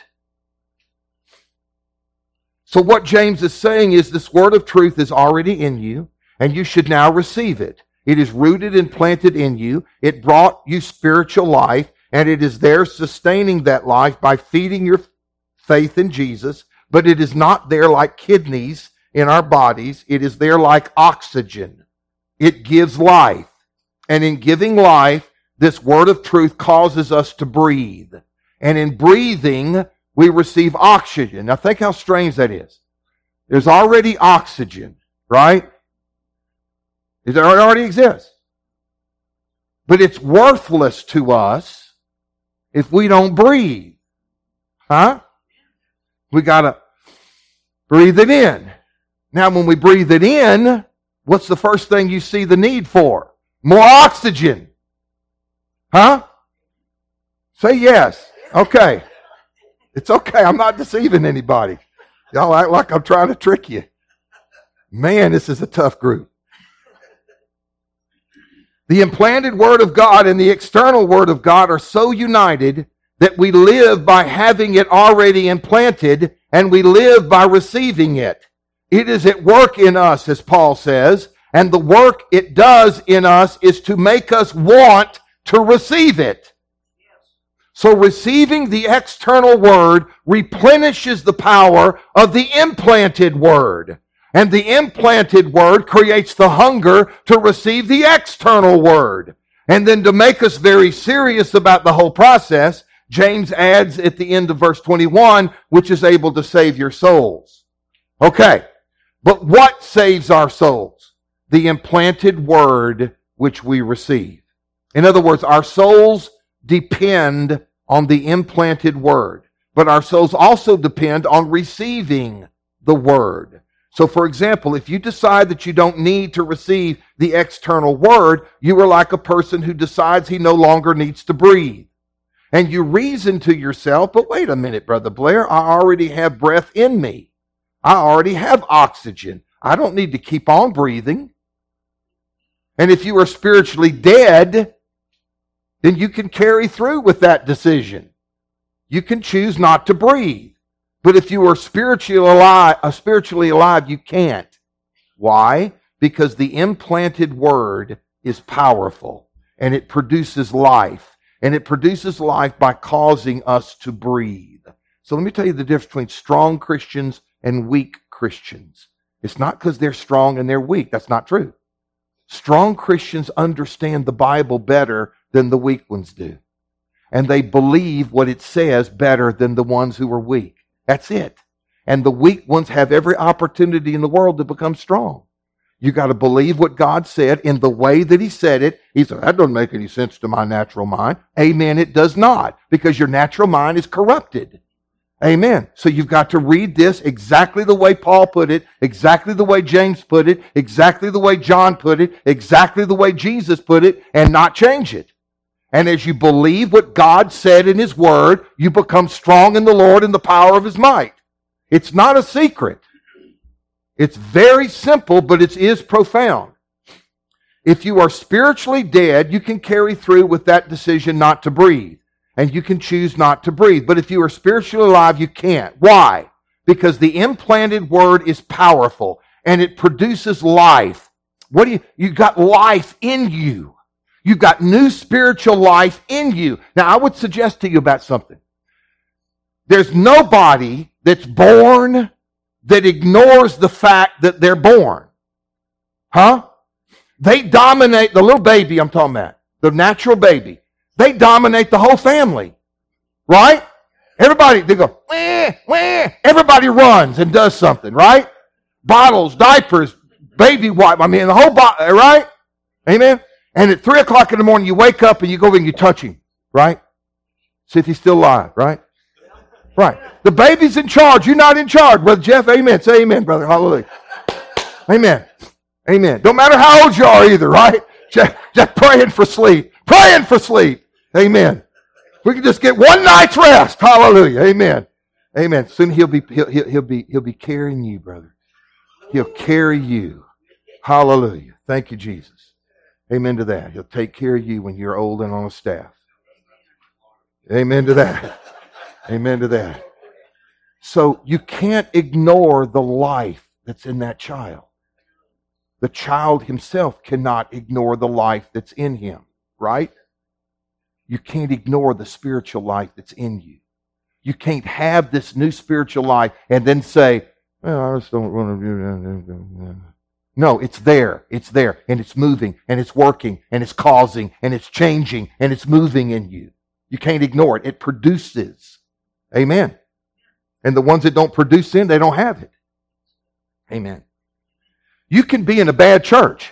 Speaker 1: So what James is saying is this word of truth is already in you, and you should now receive it. It is rooted and planted in you. It brought you spiritual life, and it is there sustaining that life by feeding your faith in Jesus, but it is not there like kidneys in our bodies. It is there like oxygen. It gives life. And in giving life, this word of truth causes us to breathe. And in breathing, we receive oxygen. Now think how strange that is. There's already oxygen, right? It already exists. But it's worthless to us if we don't breathe. Huh? We got to breathe it in. Now, when we breathe it in, what's the first thing you see the need for? More oxygen. Huh? Say yes. Okay. It's okay. I'm not deceiving anybody. Y'all act like I'm trying to trick you. Man, this is a tough group. The implanted word of God and the external word of God are so united that we live by having it already implanted, and we live by receiving it. It is at work in us, as Paul says, and the work it does in us is to make us want to receive it. So receiving the external word replenishes the power of the implanted word. And the implanted word creates the hunger to receive the external word. And then to make us very serious about the whole process, James adds at the end of verse twenty-one, which is able to save your souls. Okay, but what saves our souls? The implanted word which we receive. In other words, our souls depend on the implanted word, but our souls also depend on receiving the word. So, for example, if you decide that you don't need to receive the external word, you are like a person who decides he no longer needs to breathe. And you reason to yourself, but wait a minute, Brother Blair, I already have breath in me. I already have oxygen. I don't need to keep on breathing. And if you are spiritually dead, then you can carry through with that decision. You can choose not to breathe. But if you are spiritually alive, uh, spiritually alive, you can't. Why? Because the implanted word is powerful and it produces life. And it produces life by causing us to breathe. So let me tell you the difference between strong Christians and weak Christians. It's not because they're strong and they're weak. That's not true. Strong Christians understand the Bible better than the weak ones do. And they believe what it says better than the ones who are weak. That's it. And the weak ones have every opportunity in the world to become strong. You got to believe what God said in the way that He said it. He said, that doesn't make any sense to my natural mind. Amen, it does not. Because your natural mind is corrupted. Amen. So you've got to read this exactly the way Paul put it, exactly the way James put it, exactly the way John put it, exactly the way Jesus put it, and not change it. And as you believe what God said in His Word, you become strong in the Lord and the power of His might. It's not a secret. It's very simple, but it is profound. If you are spiritually dead, you can carry through with that decision not to breathe. And you can choose not to breathe. But if you are spiritually alive, you can't. Why? Because the implanted Word is powerful and it produces life. What do you, you got life in you. You've got new spiritual life in you. Now, I would suggest to you about something. There's nobody that's born that ignores the fact that they're born. Huh? They dominate, the little baby I'm talking about, the natural baby, they dominate the whole family. Right? Everybody, they go, wah, wah. Everybody runs and does something, right? Bottles, diapers, baby wipe, I mean, the whole body, right? Amen? And at three o'clock in the morning, you wake up and you go over and you touch him, right? See if he's still alive, right? Right. The baby's in charge. You're not in charge, Brother Jeff. Amen. Say amen, brother. Hallelujah. Amen. Amen. Don't matter how old you are either, right? Just, just praying for sleep. Praying for sleep. Amen. We can just get one night's rest. Hallelujah. Amen. Amen. Soon he'll be he'll, he'll, he'll be he'll be carrying you, brother. He'll carry you. Hallelujah. Thank you, Jesus. Amen to that. He'll take care of you when you're old and on a staff. Amen to that. Amen to that. So you can't ignore the life that's in that child. The child himself cannot ignore the life that's in him, right? You can't ignore the spiritual life that's in you. You can't have this new spiritual life and then say, well, I just don't want to do that. No, it's there. It's there. And it's moving. And it's working. And it's causing. And it's changing. And it's moving in you. You can't ignore it. It produces. Amen. And the ones that don't produce sin, they don't have it. Amen. You can be in a bad church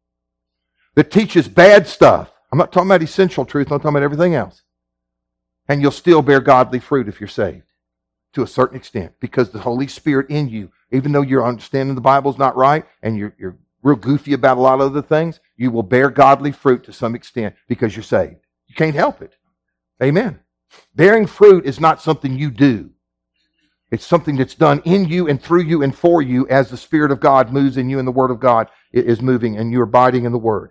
Speaker 1: that teaches bad stuff. I'm not talking about essential truth. I'm talking about everything else. And you'll still bear godly fruit if you're saved. To a certain extent. Because the Holy Spirit in you, even though your understanding the Bible's not right and you're, you're real goofy about a lot of other things, you will bear godly fruit to some extent because you're saved. You can't help it. Amen. Bearing fruit is not something you do. It's something that's done in you and through you and for you as the Spirit of God moves in you and the Word of God is moving and you're abiding in the Word.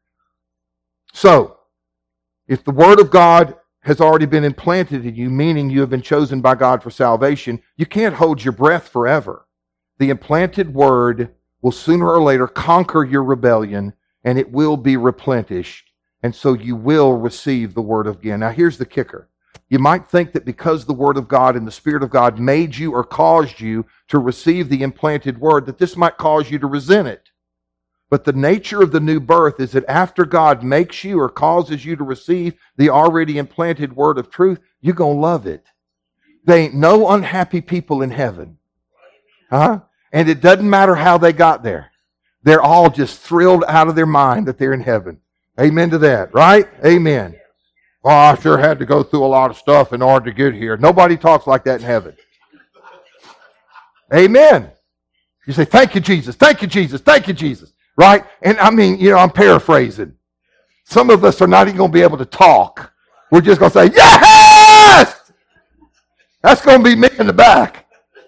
Speaker 1: So, if the Word of God has already been implanted in you, meaning you have been chosen by God for salvation, you can't hold your breath forever. The implanted Word will sooner or later conquer your rebellion and it will be replenished. And so you will receive the Word again. Now here's the kicker. You might think that because the Word of God and the Spirit of God made you or caused you to receive the implanted Word, that this might cause you to resent it. But the nature of the new birth is that after God makes you or causes you to receive the already implanted Word of truth, you're going to love it. There ain't no unhappy people in heaven. Huh? And it doesn't matter how they got there. They're all just thrilled out of their mind that they're in heaven. Amen to that, right? Amen. Oh, I sure had to go through a lot of stuff in order to get here. Nobody talks like that in heaven. Amen. You say, thank you, Jesus. Thank you, Jesus. Thank you, Jesus. Right? And I mean, you know, I'm paraphrasing. Some of us are not even going to be able to talk. We're just going to say, yes! That's going to be me in the back.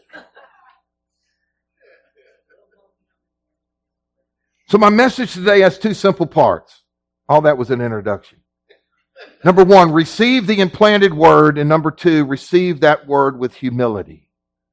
Speaker 1: So my message today has two simple parts. All that was an introduction. Number one, receive the implanted word. And number two, receive that word with humility.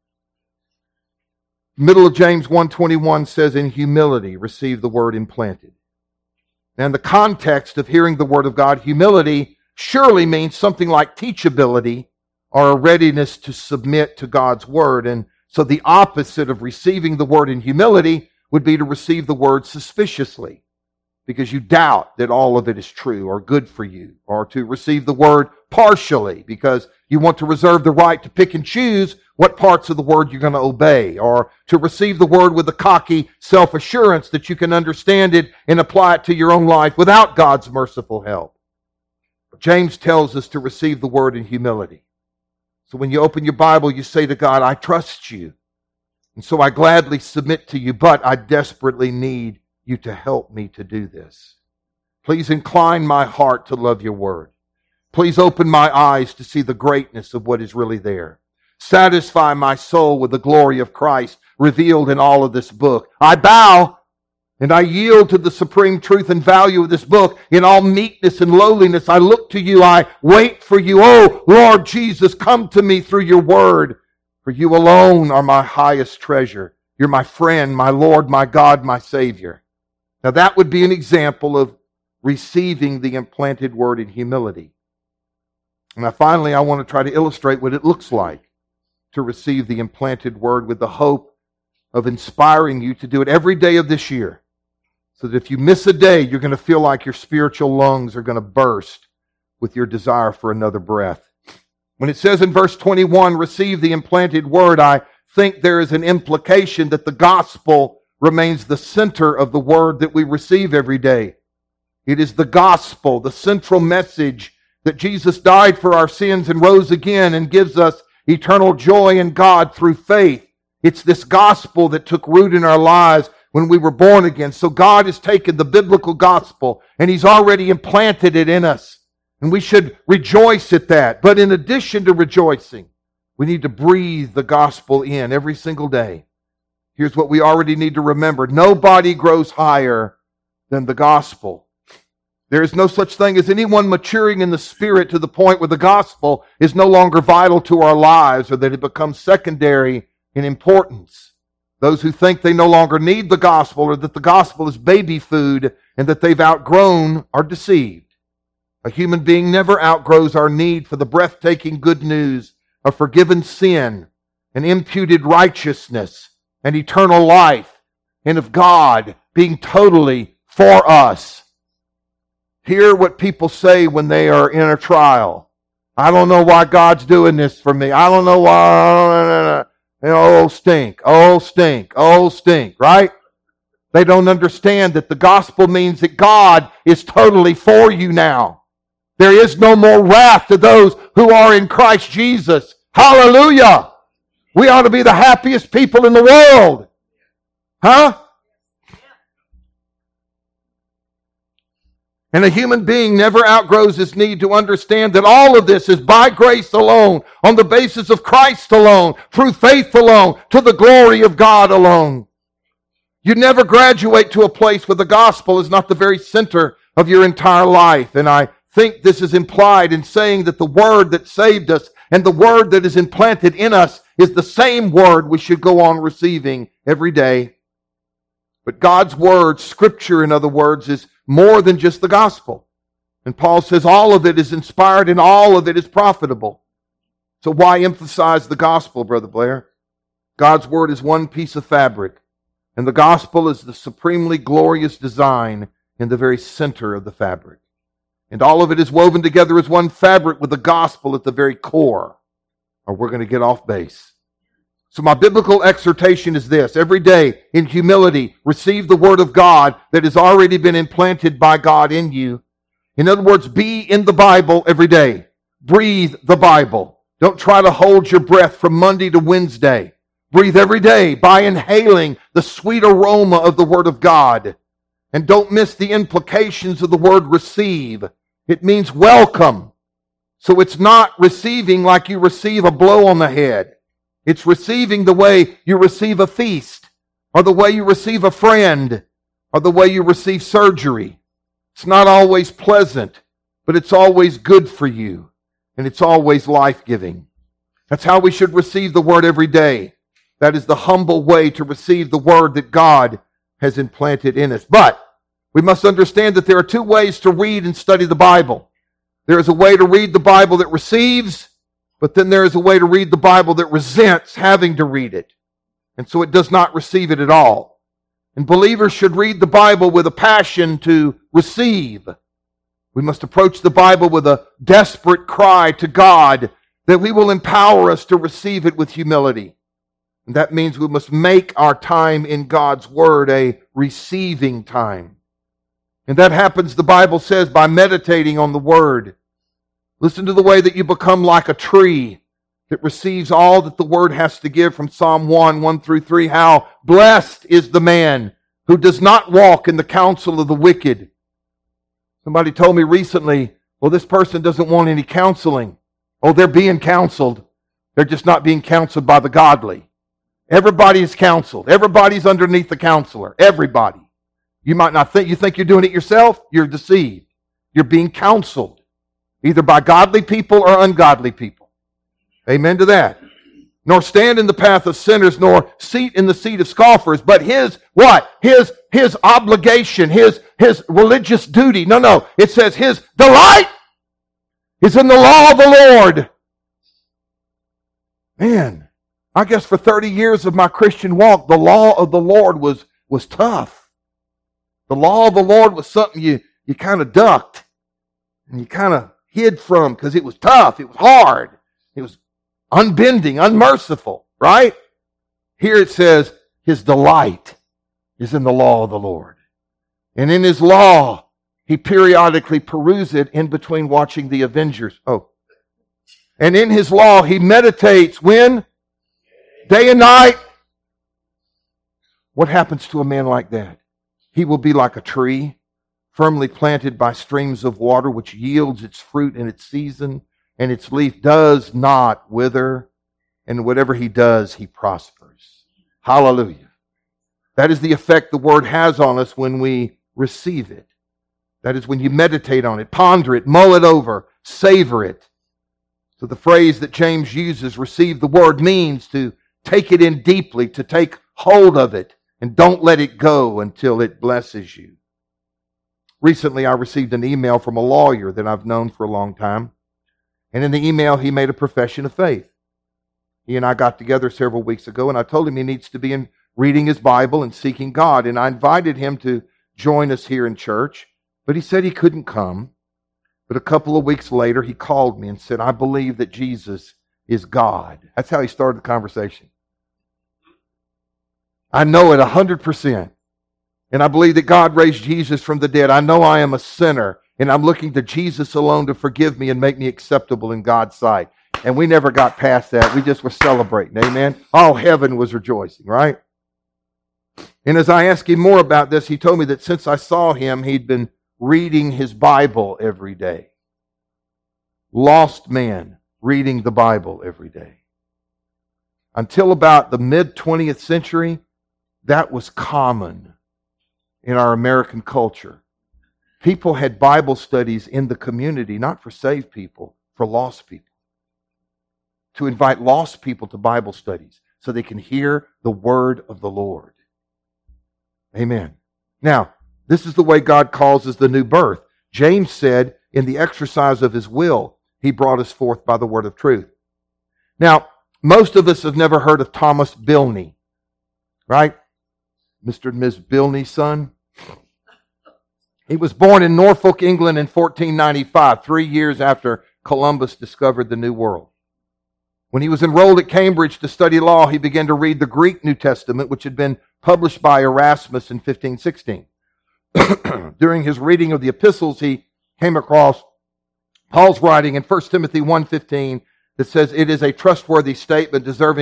Speaker 1: Middle of James one twenty-one says, in humility, receive the word implanted. Now, in the context of hearing the word of God, humility surely means something like teachability or a readiness to submit to God's word. And so the opposite of receiving the word in humility would be to receive the word suspiciously, because you doubt that all of it is true or good for you, or to receive the word partially because you want to reserve the right to pick and choose what parts of the word you're going to obey, or to receive the word with a cocky self-assurance that you can understand it and apply it to your own life without God's merciful help. James tells us to receive the word in humility. So when you open your Bible, you say to God, I trust you, and so I gladly submit to you, but I desperately need you to help me to do this. Please incline my heart to love your word. Please open my eyes to see the greatness of what is really there. Satisfy my soul with the glory of Christ revealed in all of this book. I bow and I yield to the supreme truth and value of this book. In all meekness and lowliness, I look to you. I wait for you. Oh, Lord Jesus, come to me through your word. For you alone are my highest treasure. You're my friend, my Lord, my God, my Savior. Now that would be an example of receiving the implanted word in humility. And now finally, I want to try to illustrate what it looks like to receive the implanted word with the hope of inspiring you to do it every day of this year. So that if you miss a day, you're going to feel like your spiritual lungs are going to burst with your desire for another breath. When it says in verse twenty-one, receive the implanted word, I think there is an implication that the gospel remains the center of the word that we receive every day. It is the gospel, the central message that Jesus died for our sins and rose again and gives us eternal joy in God through faith. It's this gospel that took root in our lives when we were born again. So God has taken the biblical gospel and He's already implanted it in us. And we should rejoice at that. But in addition to rejoicing, we need to breathe the gospel in every single day. Here's what we already need to remember. Nobody grows higher than the gospel. There is no such thing as anyone maturing in the Spirit to the point where the gospel is no longer vital to our lives or that it becomes secondary in importance. Those who think they no longer need the gospel or that the gospel is baby food and that they've outgrown are deceived. A human being never outgrows our need for the breathtaking good news of forgiven sin and imputed righteousness and eternal life and of God being totally for us. Hear what people say when they are in a trial. I don't know why God's doing this for me. I don't know why. Oh, stink. Oh, stink. Oh, stink. Right? They don't understand that the gospel means that God is totally for you now. There is no more wrath to those who are in Christ Jesus. Hallelujah! We ought to be the happiest people in the world. Huh? And a human being never outgrows his need to understand that all of this is by grace alone, on the basis of Christ alone, through faith alone, to the glory of God alone. You never graduate to a place where the gospel is not the very center of your entire life. And I think this is implied in saying that the word that saved us and the word that is implanted in us is the same word we should go on receiving every day. But God's word, Scripture in other words, is more than just the gospel. And Paul says all of it is inspired and all of it is profitable. So why emphasize the gospel, Brother Blair? God's word is one piece of fabric, and the gospel is the supremely glorious design in the very center of the fabric. And all of it is woven together as one fabric with the gospel at the very core, or we're going to get off base. So my biblical exhortation is this. Every day, in humility, receive the word of God that has already been implanted by God in you. In other words, be in the Bible every day. Breathe the Bible. Don't try to hold your breath from Monday to Wednesday. Breathe every day by inhaling the sweet aroma of the Word of God. And don't miss the implications of the word receive. It means welcome. So it's not receiving like you receive a blow on the head. It's receiving the way you receive a feast, or the way you receive a friend, or the way you receive surgery. It's not always pleasant, but it's always good for you, and it's always life-giving. That's how we should receive the Word every day. That is the humble way to receive the Word that God has implanted in us. But we must understand that there are two ways to read and study the Bible. There is a way to read the Bible that receives, but then there is a way to read the Bible that resents having to read it. And so it does not receive it at all. And believers should read the Bible with a passion to receive. We must approach the Bible with a desperate cry to God that He will empower us to receive it with humility. And that means we must make our time in God's Word a receiving time. And that happens, the Bible says, by meditating on the Word. Listen to the way that you become like a tree that receives all that the Word has to give from Psalm one, one through three. How blessed is the man who does not walk in the counsel of the wicked. Somebody told me recently, well, this person doesn't want any counseling. Oh, they're being counseled. They're just not being counseled by the godly. Everybody is counseled. Everybody's underneath the counselor. Everybody. You might not think, you think you're doing it yourself. You're deceived. You're being counseled. Either by godly people or ungodly people. Amen to that. Nor stand in the path of sinners, nor seat in the seat of scoffers. But his, what? His, his obligation, his, his religious duty. No, no. It says his delight is in the law of the Lord. Man. I guess for thirty years of my Christian walk, the law of the Lord was, was tough. The law of the Lord was something you, you kind of ducked and you kind of hid from because it was tough. It was hard. It was unbending, unmerciful, right? Here it says, his delight is in the law of the Lord. And in his law, he periodically peruses it in between watching the Avengers. Oh. And in his law, he meditates when? Day and night. What happens to a man like that? He will be like a tree, firmly planted by streams of water, which yields its fruit in its season, and its leaf does not wither, and whatever he does, he prospers. Hallelujah. That is the effect the Word has on us when we receive it. That is when you meditate on it, ponder it, mull it over, savor it. So the phrase that James uses, receive the Word, means to take it in deeply, to take hold of it, and don't let it go until it blesses you. Recently, I received an email from a lawyer that I've known for a long time. And in the email, he made a profession of faith. He and I got together several weeks ago, and I told him he needs to be in reading his Bible and seeking God. And I invited him to join us here in church, but he said he couldn't come. But a couple of weeks later, he called me and said, I believe that Jesus is God. That's how he started the conversation. I know it one hundred percent. And I believe that God raised Jesus from the dead. I know I am a sinner, and I'm looking to Jesus alone to forgive me and make me acceptable in God's sight. And we never got past that. We just were celebrating. Amen. All heaven was rejoicing, right? And as I asked him more about this, he told me that since I saw him, he'd been reading his Bible every day. Lost man reading the Bible every day. Until about the mid-twentieth century, that was common in our American culture. People had Bible studies in the community, not for saved people, for lost people. To invite lost people to Bible studies so they can hear the word of the Lord. Amen. Now, this is the way God calls us the new birth. James said, in the exercise of his will, he brought us forth by the word of truth. Now, most of us have never heard of Thomas Bilney, right? Mister and Miz Bilney's son. He was born in Norfolk, England in fourteen ninety-five, three years after Columbus discovered the New World. When he was enrolled at Cambridge to study law, he began to read the Greek New Testament, which had been published by Erasmus in fifteen sixteen. During his reading of the epistles, he came across Paul's writing in First Timothy one fifteen that says, it is a trustworthy statement deserving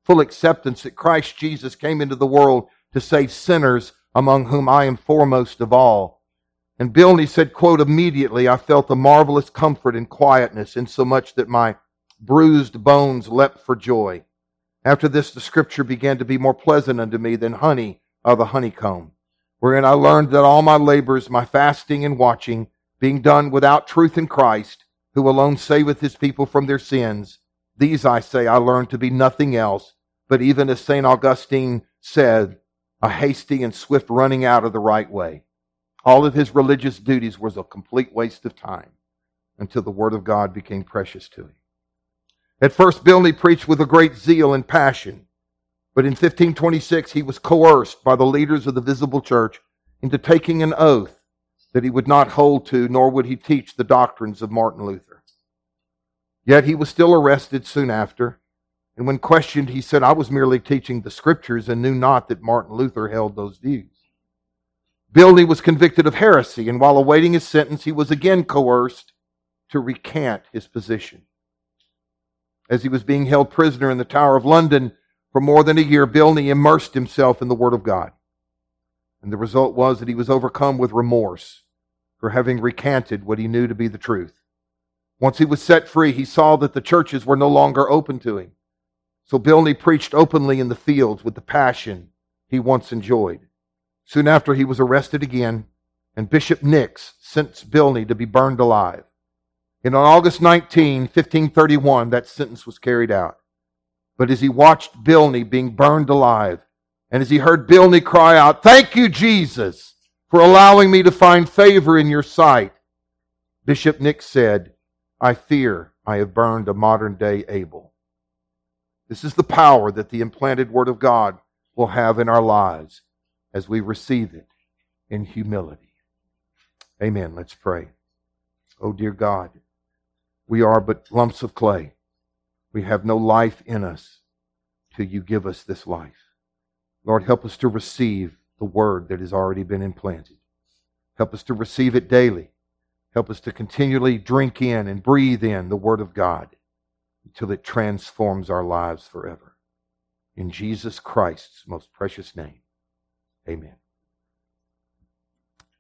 Speaker 1: full acceptance that Christ Jesus came into the world to save sinners, among whom I am foremost of all. And Bilney said, quote, immediately I felt a marvelous comfort and quietness, insomuch that my bruised bones leapt for joy. After this, the scripture began to be more pleasant unto me than honey of the honeycomb, wherein I learned that all my labors, my fasting and watching, being done without truth in Christ, who alone saveth his people from their sins, these, I say, I learned to be nothing else, but even as Saint Augustine said, a hasty and swift running out of the right way. All of his religious duties was a complete waste of time until the Word of God became precious to him. At first, Bilney preached with a great zeal and passion, but in fifteen twenty-six he was coerced by the leaders of the visible church into taking an oath that he would not hold to, nor would he teach the doctrines of Martin Luther. Yet he was still arrested soon after, and when questioned, he said, I was merely teaching the scriptures and knew not that Martin Luther held those views. Bilney was convicted of heresy, and while awaiting his sentence, he was again coerced to recant his position. As he was being held prisoner in the Tower of London for more than a year, Bilney immersed himself in the Word of God. And the result was that he was overcome with remorse for having recanted what he knew to be the truth. Once he was set free, he saw that the churches were no longer open to him. So Bilney preached openly in the fields with the passion he once enjoyed. Soon after, he was arrested again, and Bishop Nix sentenced Bilney to be burned alive. And on August nineteenth, fifteen thirty-one, that sentence was carried out. But as he watched Bilney being burned alive, and as he heard Bilney cry out, thank you, Jesus, for allowing me to find favor in your sight, Bishop Nix said, I fear I have burned a modern-day Abel. This is the power that the implanted Word of God will have in our lives as we receive it in humility. Amen. Let's pray. Oh, dear God, we are but lumps of clay. We have no life in us till you give us this life. Lord, help us to receive the Word that has already been implanted. Help us to receive it daily. Help us to continually drink in and breathe in the Word of God until it transforms our lives forever. In Jesus Christ's most precious name, amen.